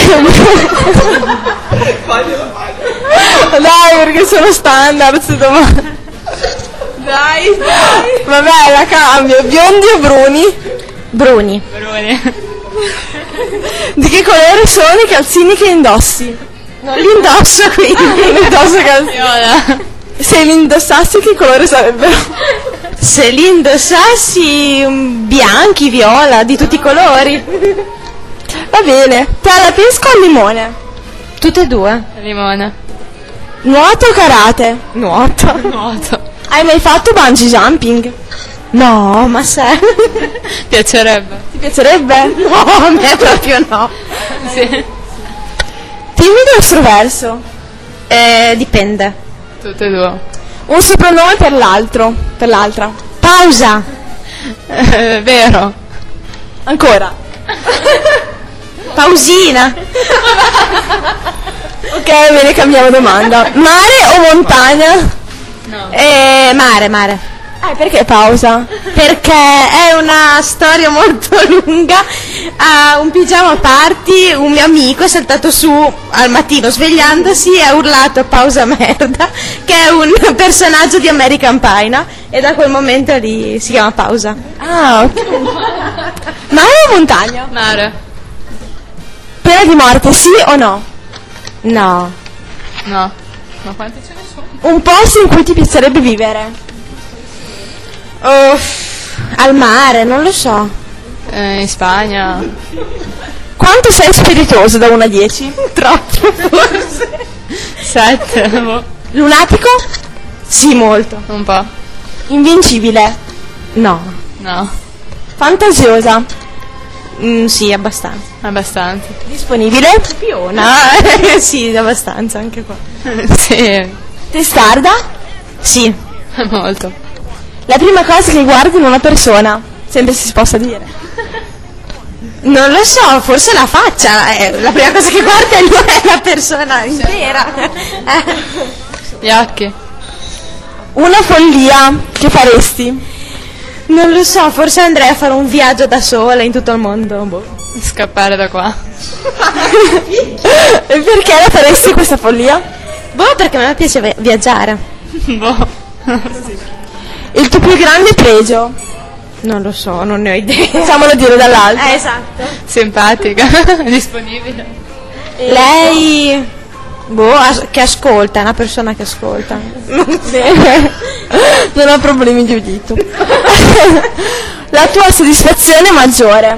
Speaker 4: Dai, perché sono standard queste domande. Dai. Vabbè, la cambio. Biondi o bruni?
Speaker 9: Bruni.
Speaker 10: Bruni.
Speaker 4: Di che colore sono i calzini che indossi?
Speaker 9: Non li indosso quindi.
Speaker 4: Non indosso calzini.
Speaker 10: Viola.
Speaker 4: Se li indossassi che colore sarebbero?
Speaker 9: Se li indossassi bianchi, viola, di tutti i colori.
Speaker 4: Va bene. Tra la pesca o il limone?
Speaker 9: Tutte e due.
Speaker 10: Limone.
Speaker 4: Nuoto o karate?
Speaker 9: Nuoto.
Speaker 10: Nuoto.
Speaker 4: Hai mai fatto bungee jumping?
Speaker 9: No, ma se.
Speaker 10: Piacerebbe.
Speaker 4: Ti piacerebbe?
Speaker 9: No, a me proprio no.
Speaker 10: Sì.
Speaker 4: Timido o estroverso?
Speaker 9: Dipende.
Speaker 10: Tutte e due.
Speaker 4: Un soprannome per l'altro, per l'altra.
Speaker 9: Pausa.
Speaker 10: Vero.
Speaker 4: Ancora.
Speaker 9: Pausina.
Speaker 4: Ok, bene, cambiamo domanda. Mare o montagna?
Speaker 10: No.
Speaker 9: Mare.
Speaker 4: Perché pausa?
Speaker 9: Perché è una storia molto lunga. A un pigiama party un mio amico è saltato su al mattino svegliandosi e ha urlato pausa merda, che è un personaggio di American Pie, no? E da quel momento lì si chiama pausa.
Speaker 4: Ah, ok. Mare o montagna?
Speaker 10: Mare.
Speaker 4: Pena di morte, sì o no?
Speaker 9: No.
Speaker 10: No. Ma quanti ce ne sono?
Speaker 4: Un posto in cui ti piacerebbe vivere?
Speaker 9: Al mare, non lo so.
Speaker 10: In Spagna.
Speaker 4: Quanto sei spiritoso da 1 a 10?
Speaker 9: Troppo forse.
Speaker 10: 7.
Speaker 8: Lunatico? Sì, molto.
Speaker 10: Un po'.
Speaker 8: Invincibile? No.
Speaker 10: No.
Speaker 8: Fantasiosa? Sì, abbastanza.
Speaker 10: Abbastanza.
Speaker 8: Disponibile? Piona. Sì, abbastanza, anche qua.
Speaker 10: Sì.
Speaker 8: Testarda? Sì.
Speaker 10: Molto.
Speaker 4: La prima cosa che guardi in una persona, sempre se si possa dire.
Speaker 8: Non lo so, forse la faccia. La prima cosa che guarda è la persona intera.
Speaker 10: Gli occhi.
Speaker 4: Una follia che faresti?
Speaker 8: Non lo so, forse andrei a fare un viaggio da sola in tutto il mondo. Boh.
Speaker 10: Scappare da qua.
Speaker 4: E perché la faresti questa follia?
Speaker 8: Boh, perché a me piace viaggiare.
Speaker 10: Boh.
Speaker 4: Il tuo più grande pregio?
Speaker 8: Non lo so, non ne ho idea.
Speaker 4: Facciamolo dire dall'alto.
Speaker 8: Esatto.
Speaker 10: Simpatica. Disponibile.
Speaker 8: Lei, boh, che ascolta, è una persona che ascolta.
Speaker 4: Non ho problemi di udito. La tua soddisfazione maggiore?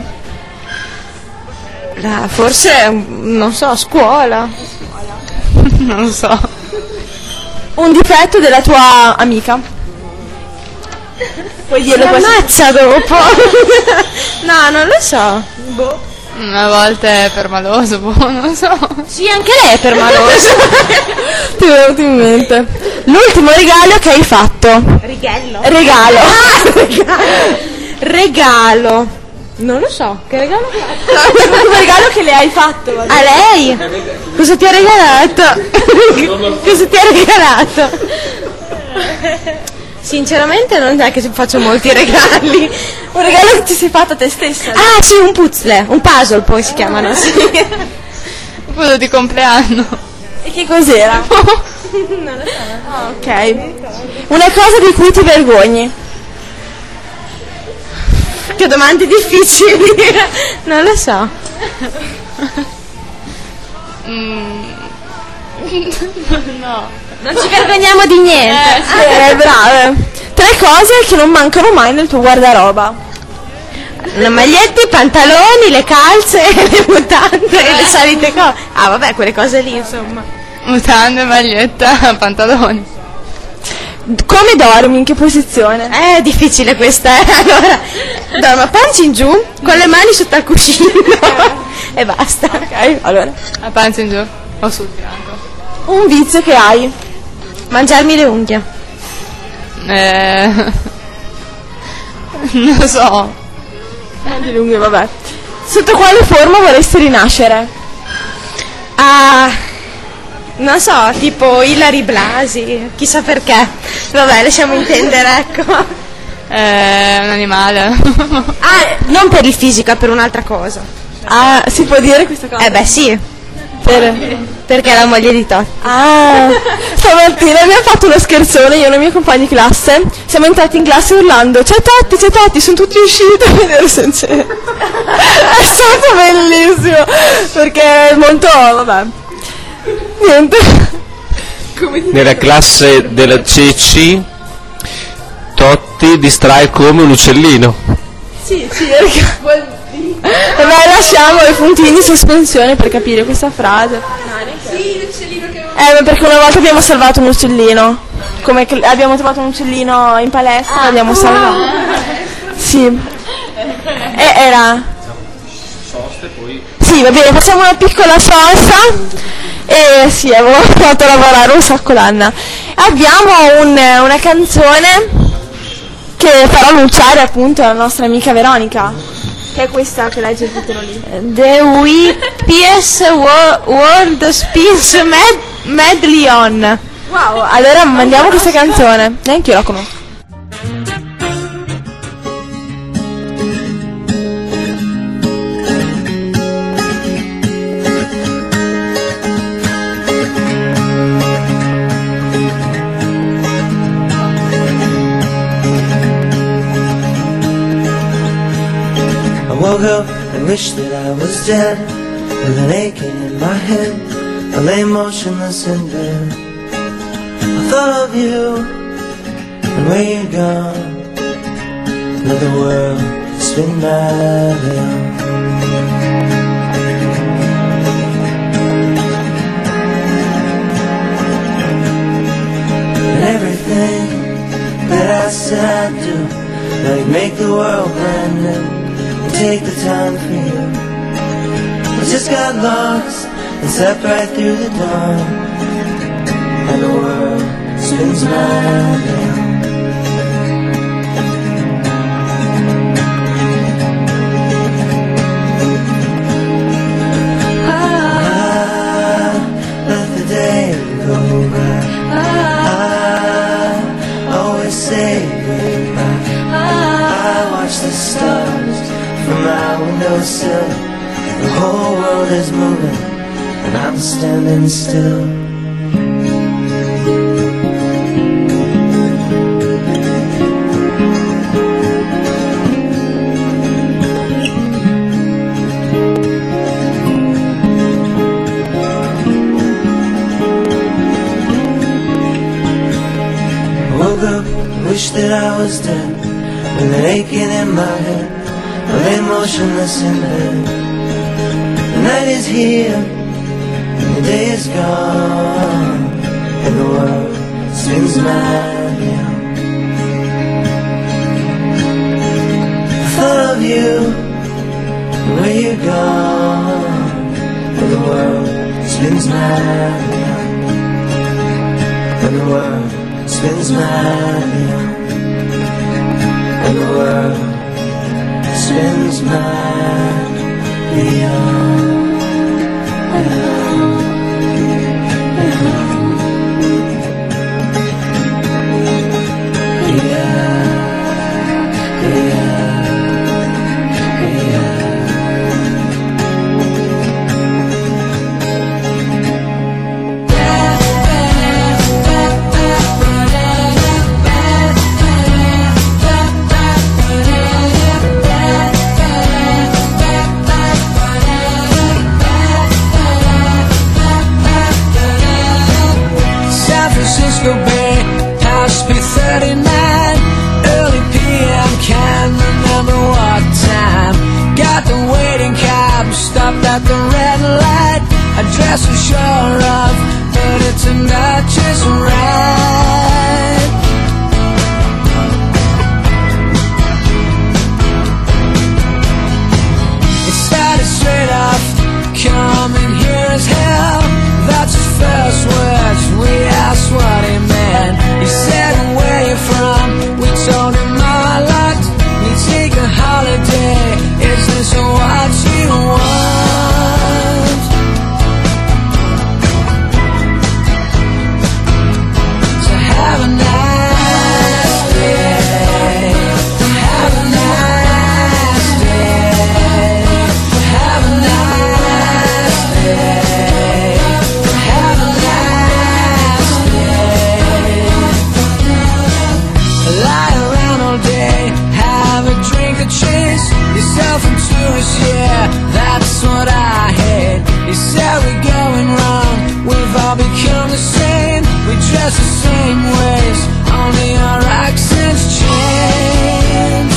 Speaker 8: Forse, non so, scuola.
Speaker 10: Non so.
Speaker 4: Un difetto della tua amica? Puoi dirlo
Speaker 8: Mi
Speaker 4: questo?
Speaker 8: ammazza dopo. No, non lo so.
Speaker 10: Boh. A volte è permaloso, boh, non so.
Speaker 8: Sì, anche lei è permalosa.
Speaker 4: Ti è venuto in mente. L'ultimo regalo che hai fatto?
Speaker 8: Regalo.
Speaker 4: Regalo.
Speaker 8: Regalo. Non lo so, che regalo?
Speaker 4: L'ultimo regalo che le hai fatto?
Speaker 8: A lei? Cosa ti ha regalato? Cosa ti ha regalato? Sinceramente non è che faccio molti regali.
Speaker 4: Un regalo che ti sei fatto a te stessa?
Speaker 8: Ah sì, un puzzle, un puzzle poi si chiamano, sì.
Speaker 10: Un po' di compleanno.
Speaker 4: E che cos'era?
Speaker 8: Non lo so.
Speaker 4: Ah, ok. Una cosa di cui ti vergogni?
Speaker 8: Che domande difficili. Non lo so.
Speaker 10: No.
Speaker 8: Non ci vergogniamo di niente.
Speaker 4: Brave. 3 cose che non mancano mai nel tuo guardaroba.
Speaker 8: Le magliette, i pantaloni, le calze, le mutande, le solite cose. Ah vabbè, quelle cose lì insomma.
Speaker 10: Mutande, maglietta, pantaloni.
Speaker 4: Come dormi? In che posizione?
Speaker 8: È difficile questa, Allora, dormo a pancia in giù, con le mani sotto al cuscino e basta.
Speaker 4: Ok, allora.
Speaker 10: A pancia in giù o sul fianco.
Speaker 4: Un vizio che hai?
Speaker 8: Mangiarmi le unghie.
Speaker 10: Non lo so.
Speaker 4: Di lunghe, vabbè. Sotto quale forma vorresti rinascere?
Speaker 8: Ah, non so, tipo Ilary Blasi, chissà perché. Vabbè, lasciamo intendere, ecco.
Speaker 10: Un animale.
Speaker 8: Ah, non per il fisico, per un'altra cosa.
Speaker 4: Ah, si può dire questa cosa?
Speaker 8: Beh sì, perché è la moglie di Totti.
Speaker 4: Ah, stamattina abbiamo fatto uno scherzone, io e i miei compagni di classe, siamo entrati in classe urlando c'è Totti, sono tutti usciti a vedere se c'è. È stato bellissimo, perché è molto, vabbè, niente.
Speaker 2: Nella classe della Ceci Totti distrae come un uccellino.
Speaker 4: Sì, perché vabbè, lasciamo i puntini di sospensione per capire questa frase.
Speaker 6: Sì, l'uccellino che
Speaker 4: Ma perché una volta abbiamo salvato un uccellino. Come abbiamo trovato un uccellino in palestra, l'abbiamo salvato. Sì. E era. Sì, va bene, facciamo una piccola sosta. E sì, avevo fatto lavorare un sacco l'Anna. Abbiamo una canzone che farà annunciare appunto la nostra amica Veronica. Che è questa che legge il titolo lì.
Speaker 8: The Peace World Speech Medleyon.
Speaker 4: Wow, allora mandiamo questa canzone. Neanche io la conosco.
Speaker 1: I woke up and wished that I was dead, with an aching in my head. I lay motionless in bed. I thought of you and where you'd gone. Let the world spin madly on.
Speaker 11: Now you make the world brand new and take the time for you. I just got lost and slept right through the dawn, and the world spins round now. Let the day go by. I always say goodbye. I watch the stars from my windowsill. The whole world is moving and I'm standing still. Wish that I was dead, with an aching in my head. I lay motionless in bed. The night is here, and the day is gone, and the world spins madly on. I thought of you, where you're gone, and the world spins madly on, and the world spins madly on, and the world spins madly on.
Speaker 7: At the red light, a dress was sure of, but it turned out just right. It started straight off, coming here as hell. That's his first words, we asked what he meant. He said, where you from? We told him our luck. We take a holiday, is this what you want? Yeah, that's what I hate. He said we're going wrong, we've all become the same. We dress the same ways, only our accents change.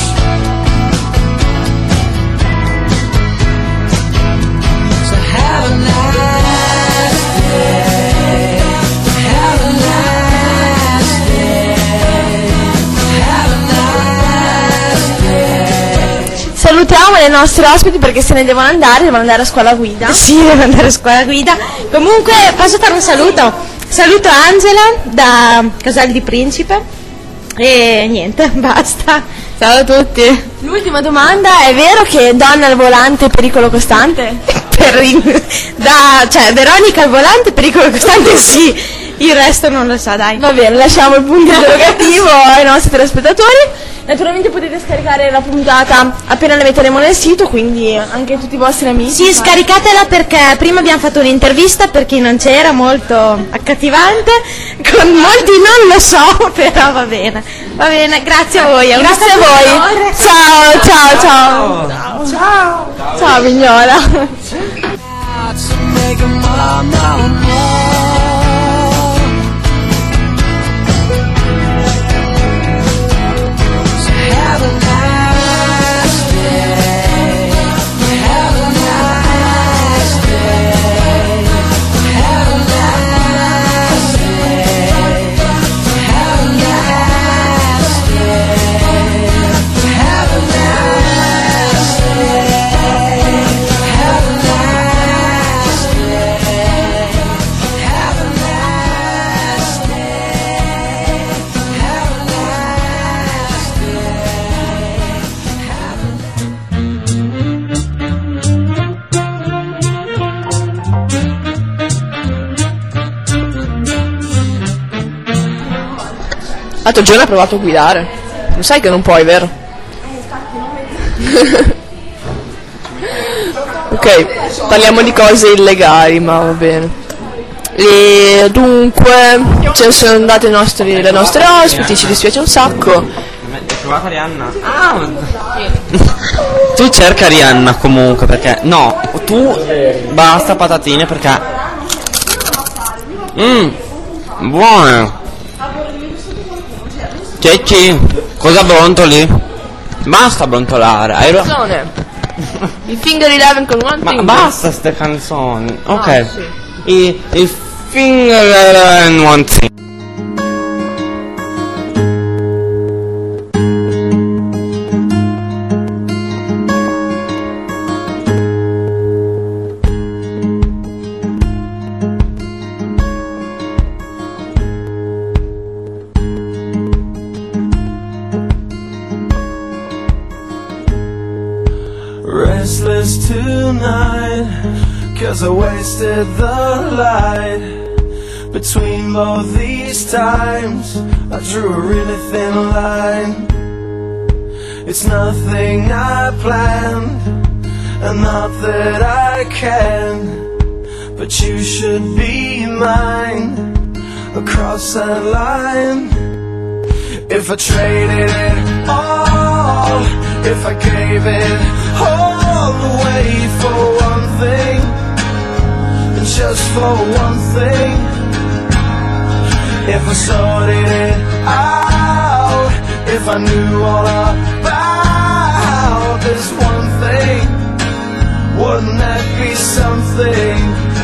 Speaker 7: So have a nice day, have a nice day, have a nice day.
Speaker 4: Salutiamo le nostre ospiti perché se ne devono andare a scuola guida.
Speaker 8: Sì, devo andare a scuola guida. Comunque posso fare un saluto? Saluto Angela da Casal di Principe e niente, basta.
Speaker 4: Ciao a tutti. L'ultima domanda, è vero che donna al volante è pericolo costante?
Speaker 8: Cioè Veronica al volante pericolo costante sì, il resto non lo so, dai.
Speaker 4: Va bene, lasciamo il punto interrogativo ai nostri telespettatori. Naturalmente potete scaricare la puntata appena la metteremo nel sito, quindi anche tutti i vostri amici.
Speaker 8: Sì, scaricatela perché prima abbiamo fatto un'intervista per chi non c'era, molto accattivante, con molti non lo so, però va bene, grazie a voi.
Speaker 4: Grazie a voi. Ciao, ciao, ciao. Ciao. Ciao, Vignola.
Speaker 3: Tanto Giovanni ha provato a guidare. Lo sai che non puoi, vero? Ok, parliamo di cose illegali, ma va bene. E dunque, ce ne sono andate le nostre ospiti, ci dispiace un sacco.
Speaker 5: Hai trovato Rihanna? Ah! Tu cerca Rihanna comunque, perché... No, tu basta patatine perché... Buone! Cecci, cosa brontoli? Basta brontolare, hai
Speaker 3: Canzone. Il Finger 11 con One
Speaker 5: Ma
Speaker 3: Finger.
Speaker 5: basta ste canzoni, ok.
Speaker 3: Sì.
Speaker 5: Il Finger 11 One Thing.
Speaker 11: Restless tonight, 'cause I wasted the light. Between both these times, I drew a really thin line. It's nothing I planned, and not that I can, but you should be mine across that line. If I traded it all, if I gave it all away for one thing, and just for one thing, if I sorted it out, if I knew all about this one thing, wouldn't that be something?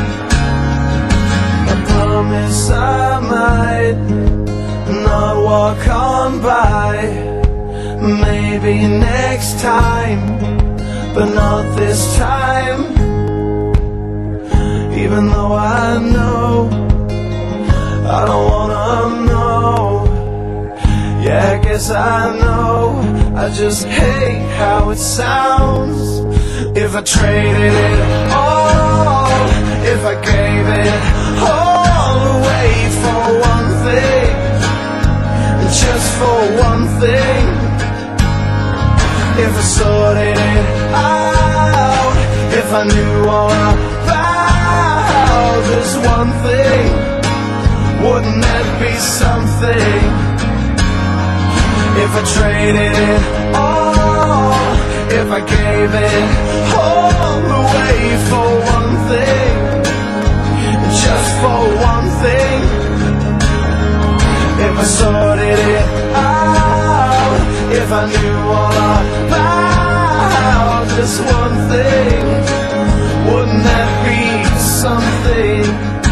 Speaker 11: I promise I might not walk on by, maybe next time, but not this time. Even though I know I don't wanna know, yeah, I guess I know, I just hate how it sounds. If I traded it all, if I gave it all away for one thing, just for one thing, if I sorted it out, if I knew all about this one thing, wouldn't that be something? If I traded it all, if I gave it all away for one thing, just for one thing, if I sorted it out, if I knew all about this one thing, wouldn't that be something?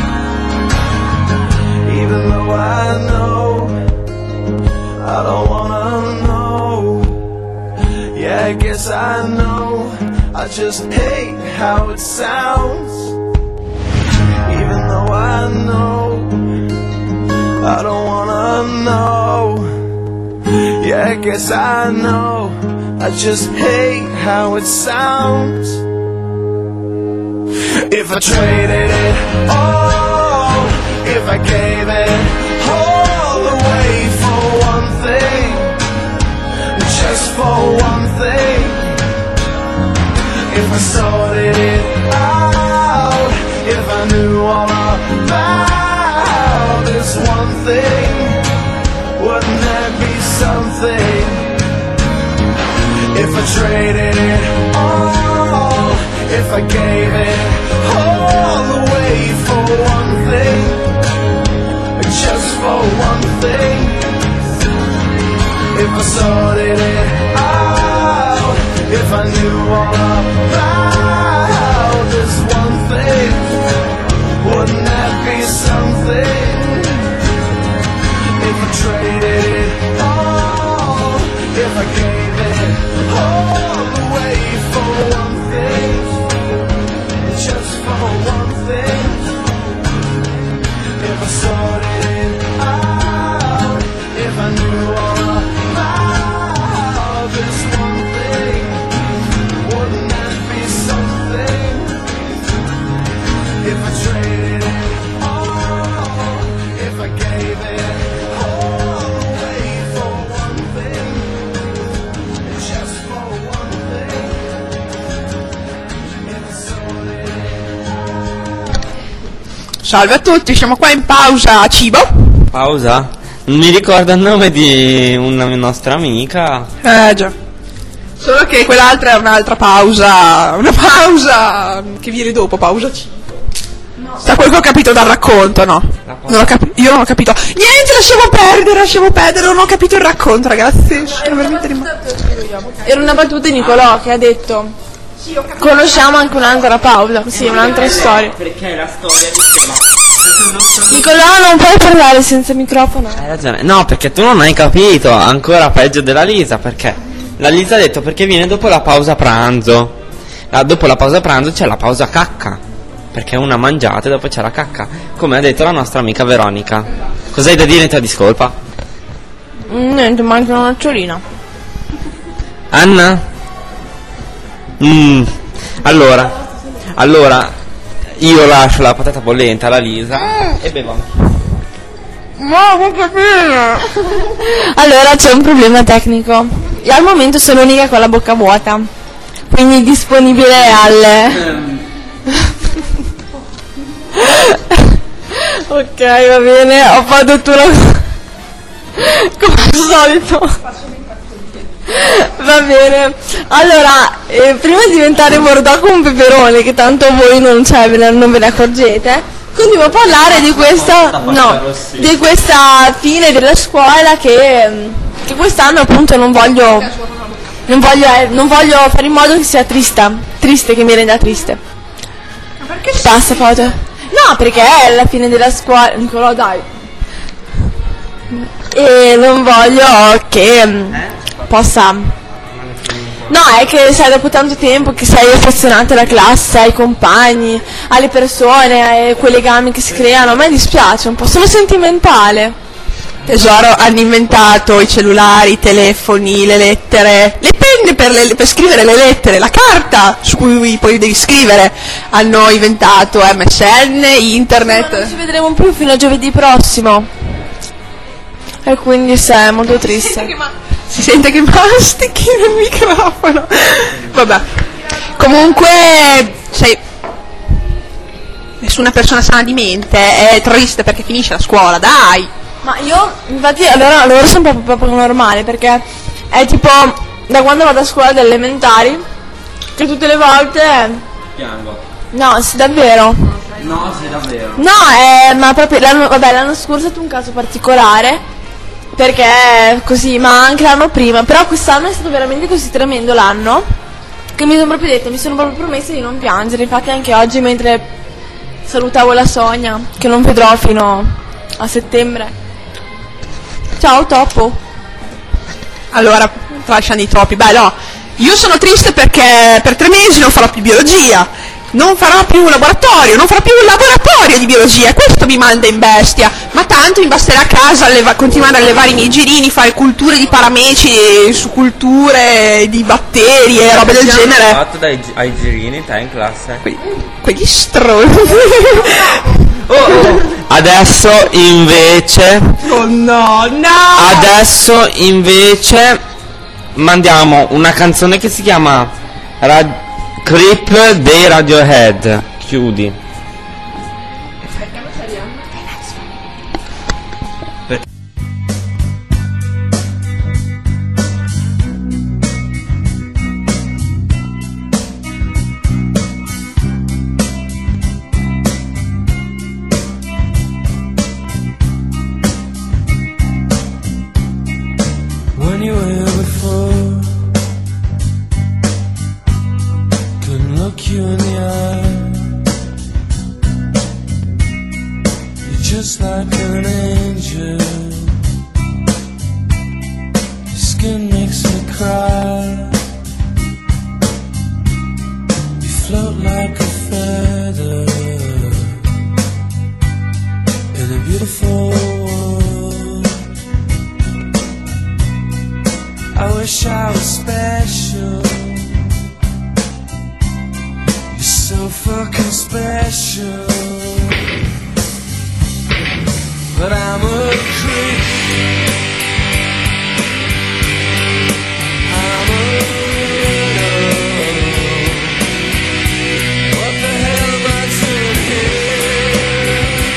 Speaker 11: Even though I know I don't wanna know, yeah, I guess I know, I just hate how it sounds. Even though I know I don't wanna know, yeah, I guess I know, I just hate how it sounds. If I traded it all, if I gave it all away for one thing, just for one thing, if I sorted it out, if I knew all about this one thing, wouldn't that be something? If I traded it all, if I gave it all away for one thing, just for one thing, if I sorted it out, if I knew all about this one thing, wouldn't that be something? If I traded it all, if I gave it all away for one thing, just for one thing, if I sorted it out, if I knew all about this one thing, wouldn't that be something? If I traded it all, if I gave it all away
Speaker 6: Salve a tutti, siamo qua in pausa cibo.
Speaker 5: Pausa? Non mi ricordo il nome di una nostra amica.
Speaker 6: Già. Solo che quell'altra è un'altra pausa. Una pausa che viene dopo, pausa cibo. Da quel che ho capito dal racconto, no? Io non ho capito. Niente, lasciamo perdere, non ho capito il racconto, ragazzi. Sono veramente
Speaker 4: Era una battuta di Nicolò che ha detto: conosciamo anche un'altra Paola, sì, un'altra storia.
Speaker 5: Perché la storia di
Speaker 4: Nicolò, non puoi parlare senza microfono.
Speaker 5: Hai ragione. No, perché tu non hai capito. Ancora peggio della Lisa, perché la Lisa ha detto perché viene dopo la pausa pranzo. Dopo la pausa pranzo c'è la pausa cacca. Perché una mangiata e dopo c'è la cacca. Come ha detto la nostra amica Veronica. Cos'hai da dire in tua discolpa?
Speaker 4: Niente, mangio una nocciolina.
Speaker 5: Anna? Allora io lascio la patata bollente alla Lisa e bevo.
Speaker 4: Allora c'è un problema tecnico. Io al momento sono l'unica con la bocca vuota, quindi disponibile al... Ok, va bene, ho fatto tutto come al solito. Va bene. Allora, prima di diventare Mordò con peperone, che tanto voi non ve ne accorgete, continuo a parlare di questa di questa fine della scuola che quest'anno appunto non voglio fare in modo che sia triste, che mi renda triste. Perché passa foto? No, perché è la fine della scuola. Nicolò, dai. E non voglio che possa... No, è che sai, dopo tanto tempo che sei affezionato alla classe, ai compagni, alle persone, ai quei legami che si creano, a me dispiace un po', sono sentimentale.
Speaker 6: Tesoro, hanno inventato i cellulari, i telefoni, le lettere, le penne per scrivere le lettere, la carta su cui poi devi scrivere. Hanno inventato MSN, internet.
Speaker 4: Non ci vedremo più fino a giovedì prossimo. E quindi sei molto triste.
Speaker 6: Si sente che mastichi nel microfono. Vabbè. Comunque, sai, nessuna persona sana di mente è triste perché finisce la scuola, dai.
Speaker 4: Ma io, infatti, allora sono proprio normale, perché è tipo da quando vado a scuola delle elementari che tutte le volte...
Speaker 5: Piango.
Speaker 4: No, sì, davvero.
Speaker 5: No, sì, davvero.
Speaker 4: No, ma proprio l'anno scorso è stato un caso particolare, perché così, ma anche l'anno prima, però quest'anno è stato veramente così tremendo l'anno, che mi sono proprio promessa di non piangere. Infatti anche oggi, mentre salutavo la Sonia, che non vedrò fino a settembre. Ciao Topo.
Speaker 6: Allora, tralasciando i troppi, beh no, io sono triste perché per 3 mesi non farò più biologia, non farò più laboratorio, di biologia, questo mi manda in bestia, ma tanto mi basterà a casa continuare a levare i miei girini, fare culture di parameci su culture di batteri e robe del genere.
Speaker 5: Hai fatto ai girini te in classe?
Speaker 6: Quegli stronzi.
Speaker 5: Adesso invece adesso invece mandiamo una canzone che si chiama Creep dei Radiohead. Chiudi.
Speaker 11: When you were here before, couldn't look you in the eye. You're just like an angel. Your skin makes me cry. You float like a feather in a beautiful world. I wish I was special. You're so fucking special. But I'm a creep. I'm a weirdo. What the hell am I doing here?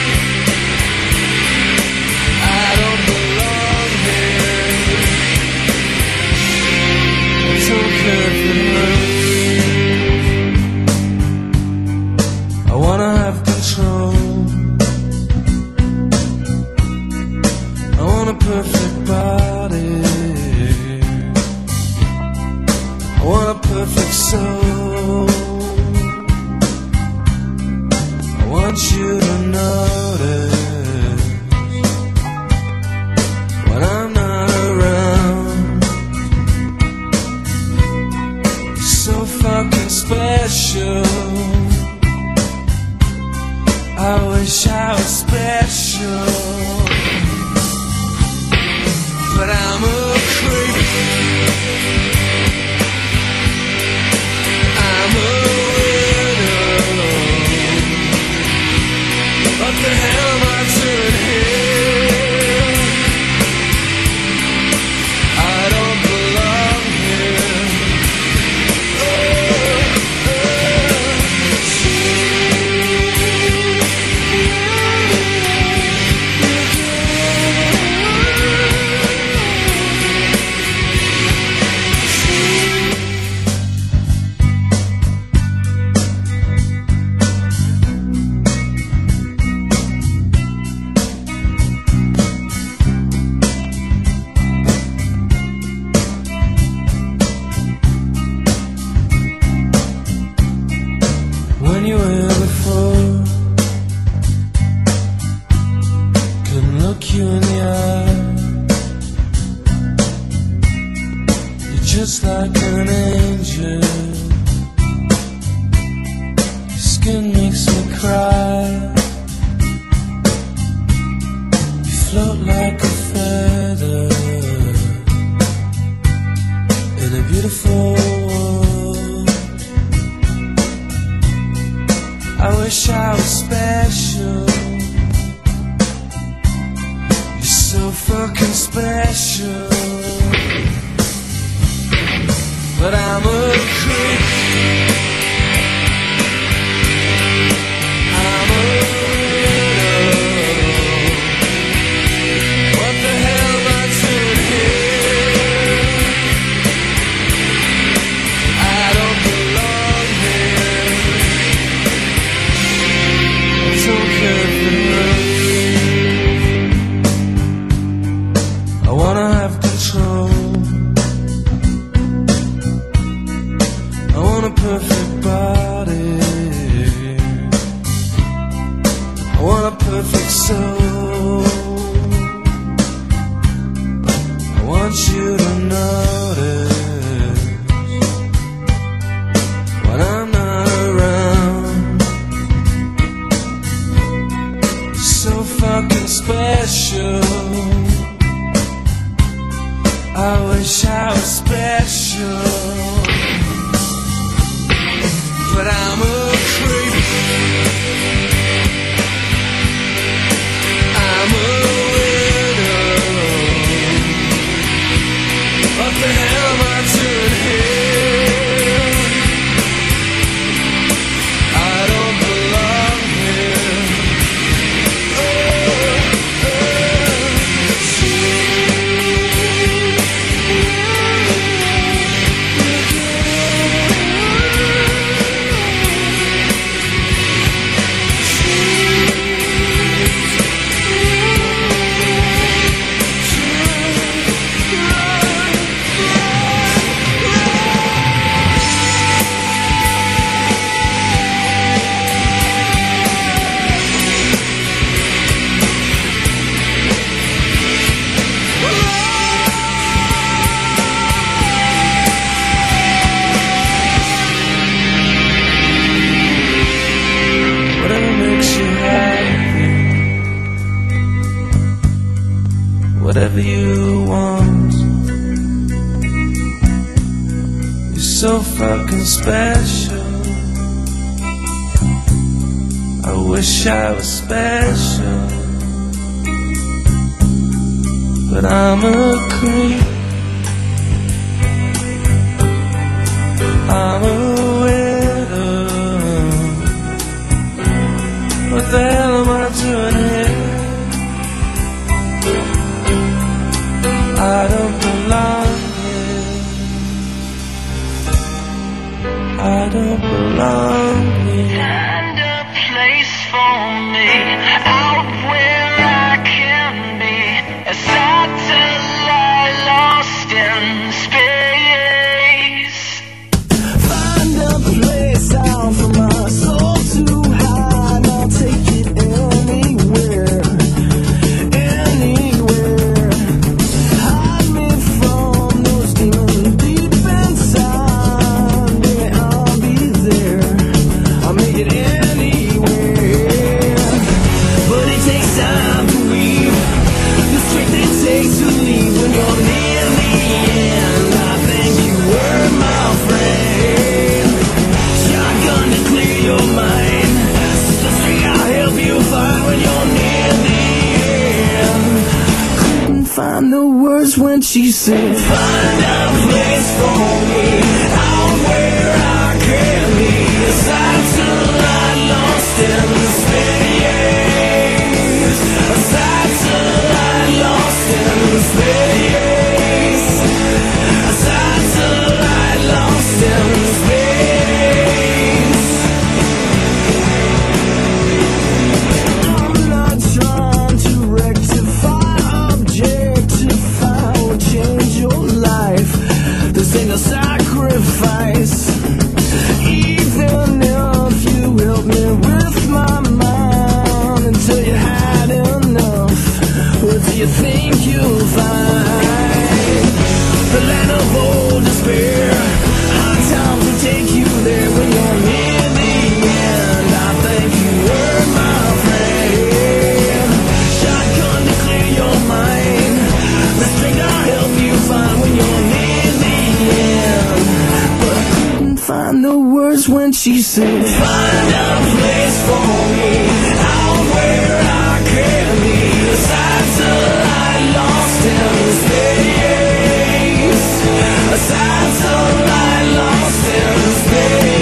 Speaker 11: look you in the eye. You're just like an angel. Your skin makes me cry. You float like a feather in a beautiful world. I wish I was special. You're so fucking special. But I'm a creep. I'm a widow. What the hell am I doing here? I don't belong here. I don't care for love. I wanna have control. I want a perfect body. I want a perfect soul. I want you to notice when I'm not around. You're so fucking special. I wish I was special. But I'm a creep. I'm a widow. What the hell am I doing here? I don't belong here. Whatever makes you happy, whatever you want. You're so fucking special. I wish I was special. But I'm a creep. I'm a widow. What the hell am I doing here? I don't belong here. I don't belong here.
Speaker 7: Find a place for me out where I can be a satellite lost in space.
Speaker 11: Find a place out for my soul to hide. I'll take it anywhere, anywhere. Hide me from those demons deep inside. Baby, I'll be there. I'll make it anywhere. But it takes time to leave. The strength it takes to leave when you're near the end. I think you were my friend. Shotgun to clear your mind. Sister String, I'll help you find when you're near the end. Couldn't find the words when she said, find a place for me out where I can be a satellite lost in space. A satellite lost in space. A satellite lost in space. I'm not trying to rectify, objectify, or change your life. This ain't a sacred
Speaker 7: you think you'll find the land of old despair. Hard times will take you there when you're near the end. I think you were my friend. Shotgun to clear your mind. The strength I'll help you find when you're near the end. But I couldn't find the words when she said, find a place for me out where I can be. A satellite lost in space. A satellite lost in space.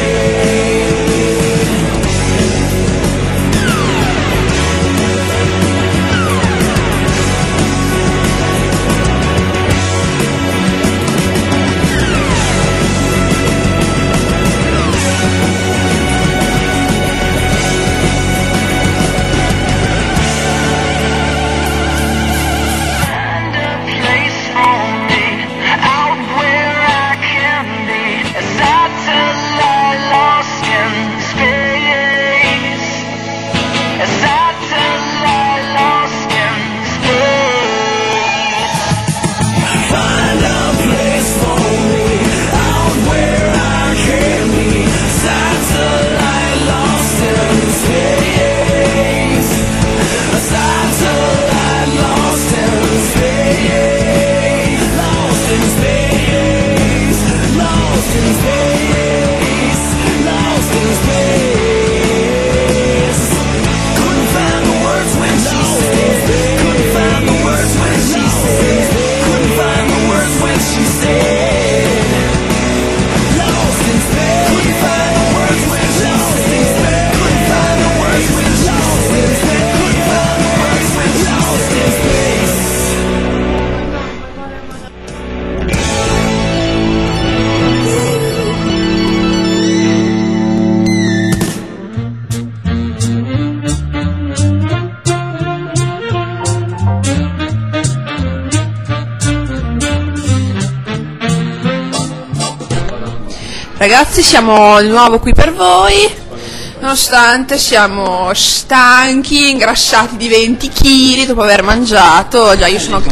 Speaker 6: Ragazzi, siamo di nuovo qui per voi, nonostante siamo stanchi, ingrassati di 20 kg dopo aver mangiato. Già io sono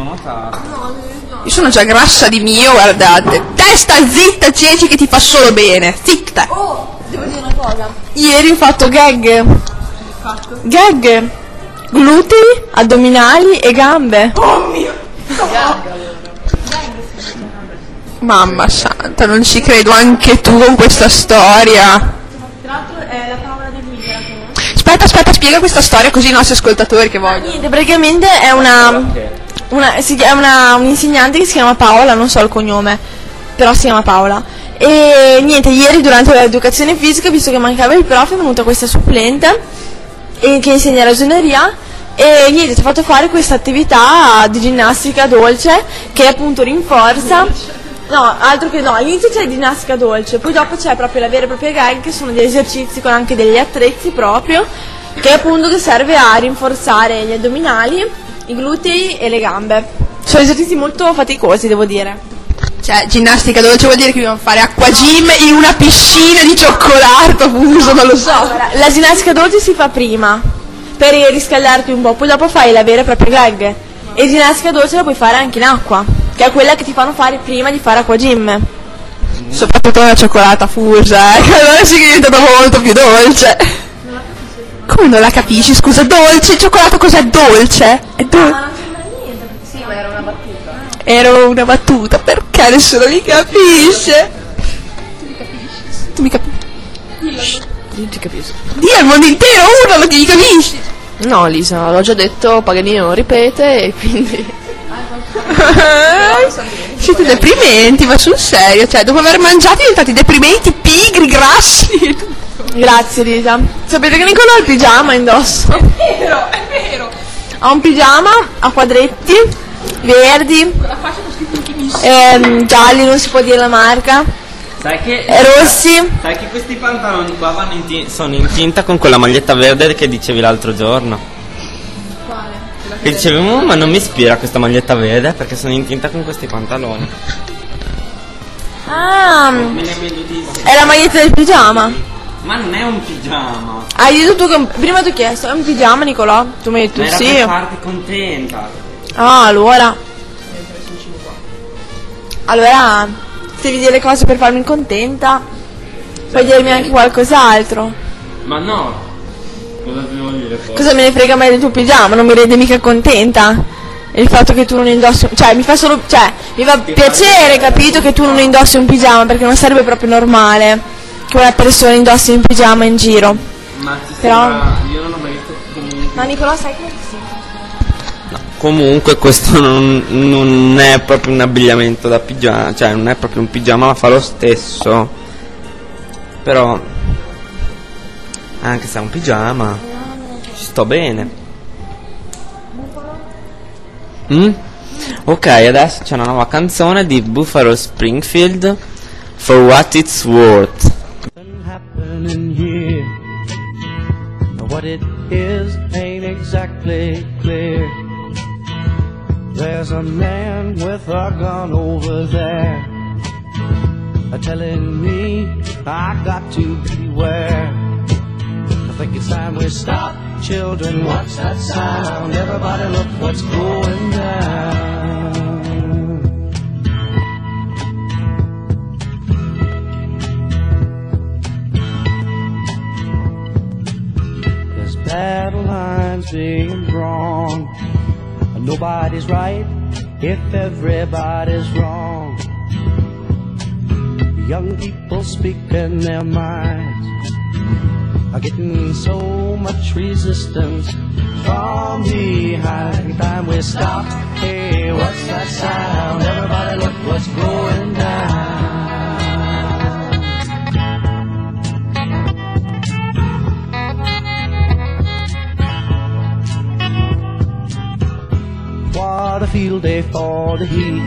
Speaker 6: già grassa di mio, guardate. Testa zitta, Ceci, che ti fa solo bene. Zitta.
Speaker 4: Oh, devo dire una cosa.
Speaker 6: Ieri ho fatto gag.
Speaker 4: Gag, glutei, addominali e gambe.
Speaker 6: Oh mio! Mamma santa, non ci credo, anche tu con questa storia.
Speaker 4: Tra l'altro è la favola di guida.
Speaker 6: Aspetta, spiega questa storia così i nostri ascoltatori che vogliono.
Speaker 4: Niente, praticamente è un'insegnante che si chiama Paola, non so il cognome, però si chiama Paola. E niente, ieri durante l'educazione fisica, visto che mancava il prof, è venuta questa supplente che insegna ragioneria. E niente, ti ho fatto fare questa attività di ginnastica dolce che appunto rinforza. No, altro che no, all'inizio c'è ginnastica dolce, poi dopo c'è proprio la vera e propria gag, che sono degli esercizi con anche degli attrezzi proprio, che appunto che serve a rinforzare gli addominali, i glutei e le gambe. Sono esercizi molto faticosi, devo dire.
Speaker 6: Cioè, ginnastica dolce vuol dire che dobbiamo fare acqua gym in una piscina di cioccolato fuso, non lo so.
Speaker 4: Allora, la ginnastica dolce si fa prima, per riscaldarti un po', poi dopo fai la vera e propria gag. E ginnastica dolce la puoi fare anche in acqua, che è quella che ti fanno fare prima di fare acqua gym.
Speaker 6: Soprattutto la cioccolata fusa, che allora sì che è diventata molto più dolce. Come non la capisci? Scusa, dolce, il cioccolato cos'è dolce? È dolce.
Speaker 4: non c'entra niente, sì, ma era una battuta.
Speaker 6: Era una battuta, perché nessuno mi capisce? Tu mi capisci?
Speaker 3: Io ti capisco.
Speaker 6: Dì al mondo intero uno lo che mi capisci.
Speaker 3: No, Lisa, l'ho già detto, Paganini non ripete e quindi...
Speaker 6: Siete deprimenti, ma sul serio, cioè dopo aver mangiato diventati deprimenti, pigri, grassi.
Speaker 4: Grazie Lisa. Sapete che Nicolò ha il pigiama indosso?
Speaker 6: È vero.
Speaker 4: Ha un pigiama a quadretti, verdi, gialli, non si può dire la marca,
Speaker 5: Sai che
Speaker 4: rossi.
Speaker 5: Sai che questi pantaloni qua sono in tinta con quella maglietta verde che dicevi l'altro giorno.
Speaker 4: Quale?
Speaker 5: Che dicevi, ma non mi ispira questa maglietta verde perché sono in tinta con questi pantaloni.
Speaker 4: Ah,
Speaker 5: Me ne venduti.
Speaker 4: è la maglietta del pigiama.
Speaker 5: Ma non è un pigiama.
Speaker 4: Hai detto tu che prima ti ho chiesto, è un pigiama Nicolò? Tu mi hai detto
Speaker 5: Ma era
Speaker 4: sì.
Speaker 5: per farti contenta.
Speaker 4: Ah, allora devi dire cose per farmi contenta. Puoi dirmi anche qualcos'altro.
Speaker 5: Ma no, cosa devo dire poi?
Speaker 4: Cosa me ne frega mai del tuo pigiama? Non mi rende mica contenta il fatto che tu non indossi, cioè mi fa solo, cioè mi fa piacere, capito, che tu non indossi un pigiama, perché non sarebbe proprio normale che una persona indossi un pigiama in giro.
Speaker 5: Ma ti
Speaker 4: Però
Speaker 5: sembra, io non ho mai visto comunque.
Speaker 4: no, Nicolò, sai come si sente?
Speaker 5: Comunque questo non è proprio un abbigliamento da pigiama, cioè non è proprio un pigiama, ma fa lo stesso. Però anche se è un pigiama ci sto bene. Ok, adesso c'è una nuova canzone di Buffalo Springfield, For What It's Worth.
Speaker 11: Happening here, what it is ain't exactly clear. There's a man with a gun over there, telling me I got to beware. I think it's time we stop, children. What's that sound? Everybody look what's going down. There's battle lines being drawn. Nobody's right if everybody's wrong. Young people speaking their minds are getting so much resistance from behind. Every time we stop, hey, what's that sound? Everybody look what's going down. What a field day for the heat.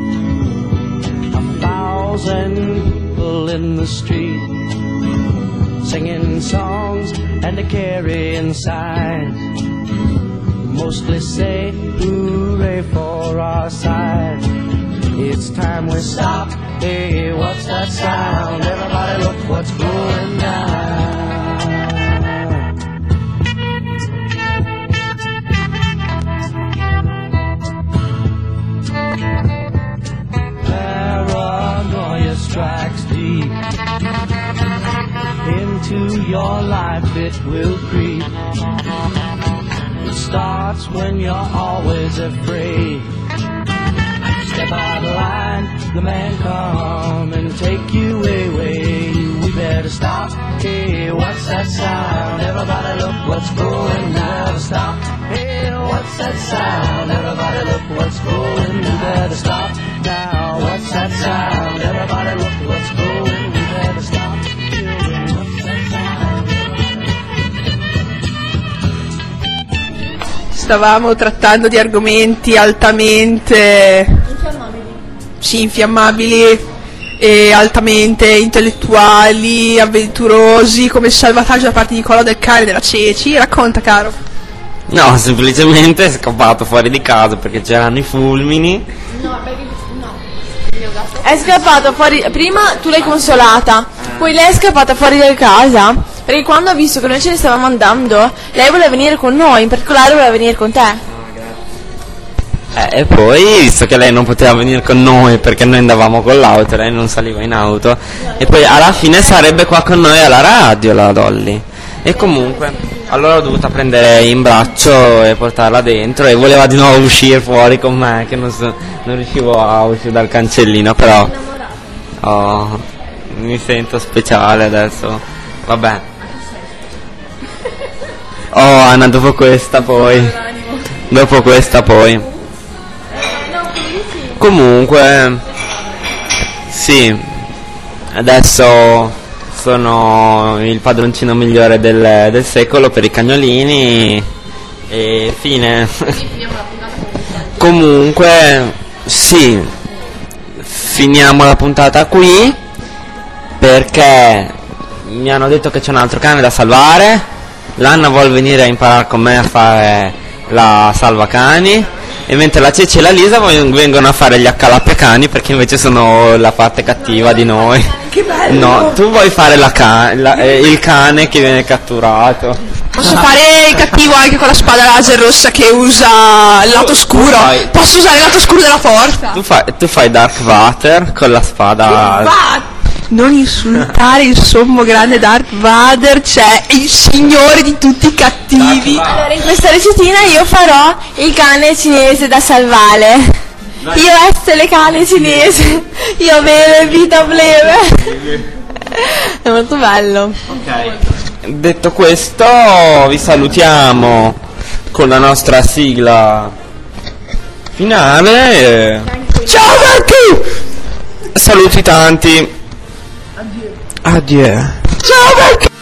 Speaker 11: 1,000 people in the street, singing songs and carrying signs. Mostly say hooray for our side. It's time we stop. Hey, what's that sound? Everybody look what's going down. Paranoia strikes deep into your life, it will creep. It starts when you're always afraid. Step out of line, the man come and take you away. We better stop. Hey, what's that sound? Everybody look what's going down. Stop. Hey, what's that sound? Everybody look what's going down. We better stop now. What's that sound? Everybody look what's going. We better stop. Children, what's that sound?
Speaker 6: Stavamo trattando di argomenti altamente infiammabili e altamente intellettuali, avventurosi, come il salvataggio da parte di Nicolò del cane della Ceci. Racconta, caro.
Speaker 5: No, semplicemente è scappato fuori di casa perché c'erano i fulmini.
Speaker 4: È scappato fuori, prima tu l'hai consolata, poi lei è scappata fuori da casa, perché quando ha visto che noi ce ne stavamo andando, lei voleva venire con noi, in particolare voleva venire con te.
Speaker 5: E poi, visto che lei non poteva venire con noi perché noi andavamo con l'auto, lei non saliva in auto, e poi alla fine sarebbe qua con noi alla radio, la Dolly. E comunque, allora ho dovuto prendere in braccio e portarla dentro, e voleva di nuovo uscire fuori con me, che non riuscivo a uscire dal cancellino, però mi sento speciale adesso. Vabbè. Oh Anna, dopo questa poi. Comunque, sì, adesso sono il padroncino migliore del secolo per i cagnolini e fine. Comunque, sì, finiamo la puntata qui perché mi hanno detto che c'è un altro cane da salvare. L'Anna vuole venire a imparare con me a fare la salvacani E mentre la Ceci e la Lisa vengono a fare gli accalappiacani, perché invece sono la parte cattiva di noi.
Speaker 6: Che bello!
Speaker 5: No, tu vuoi fare il cane che viene catturato.
Speaker 6: Posso fare il cattivo anche con la spada laser rossa che usa il lato scuro. Posso usare il lato scuro della forza.
Speaker 5: Tu fai Dark Vader con la spada.
Speaker 6: Non insultare il sommo grande Darth Vader, c'è il signore di tutti i cattivi.
Speaker 8: Allora, in questa recitina io farò il cane cinese da salvare. Io essere il cane cinese, io beve vita breve. È molto bello.
Speaker 5: Ok. Detto questo, vi salutiamo con la nostra sigla finale. Ciao Marco! Saluti tanti. Addio. Ciao Marco!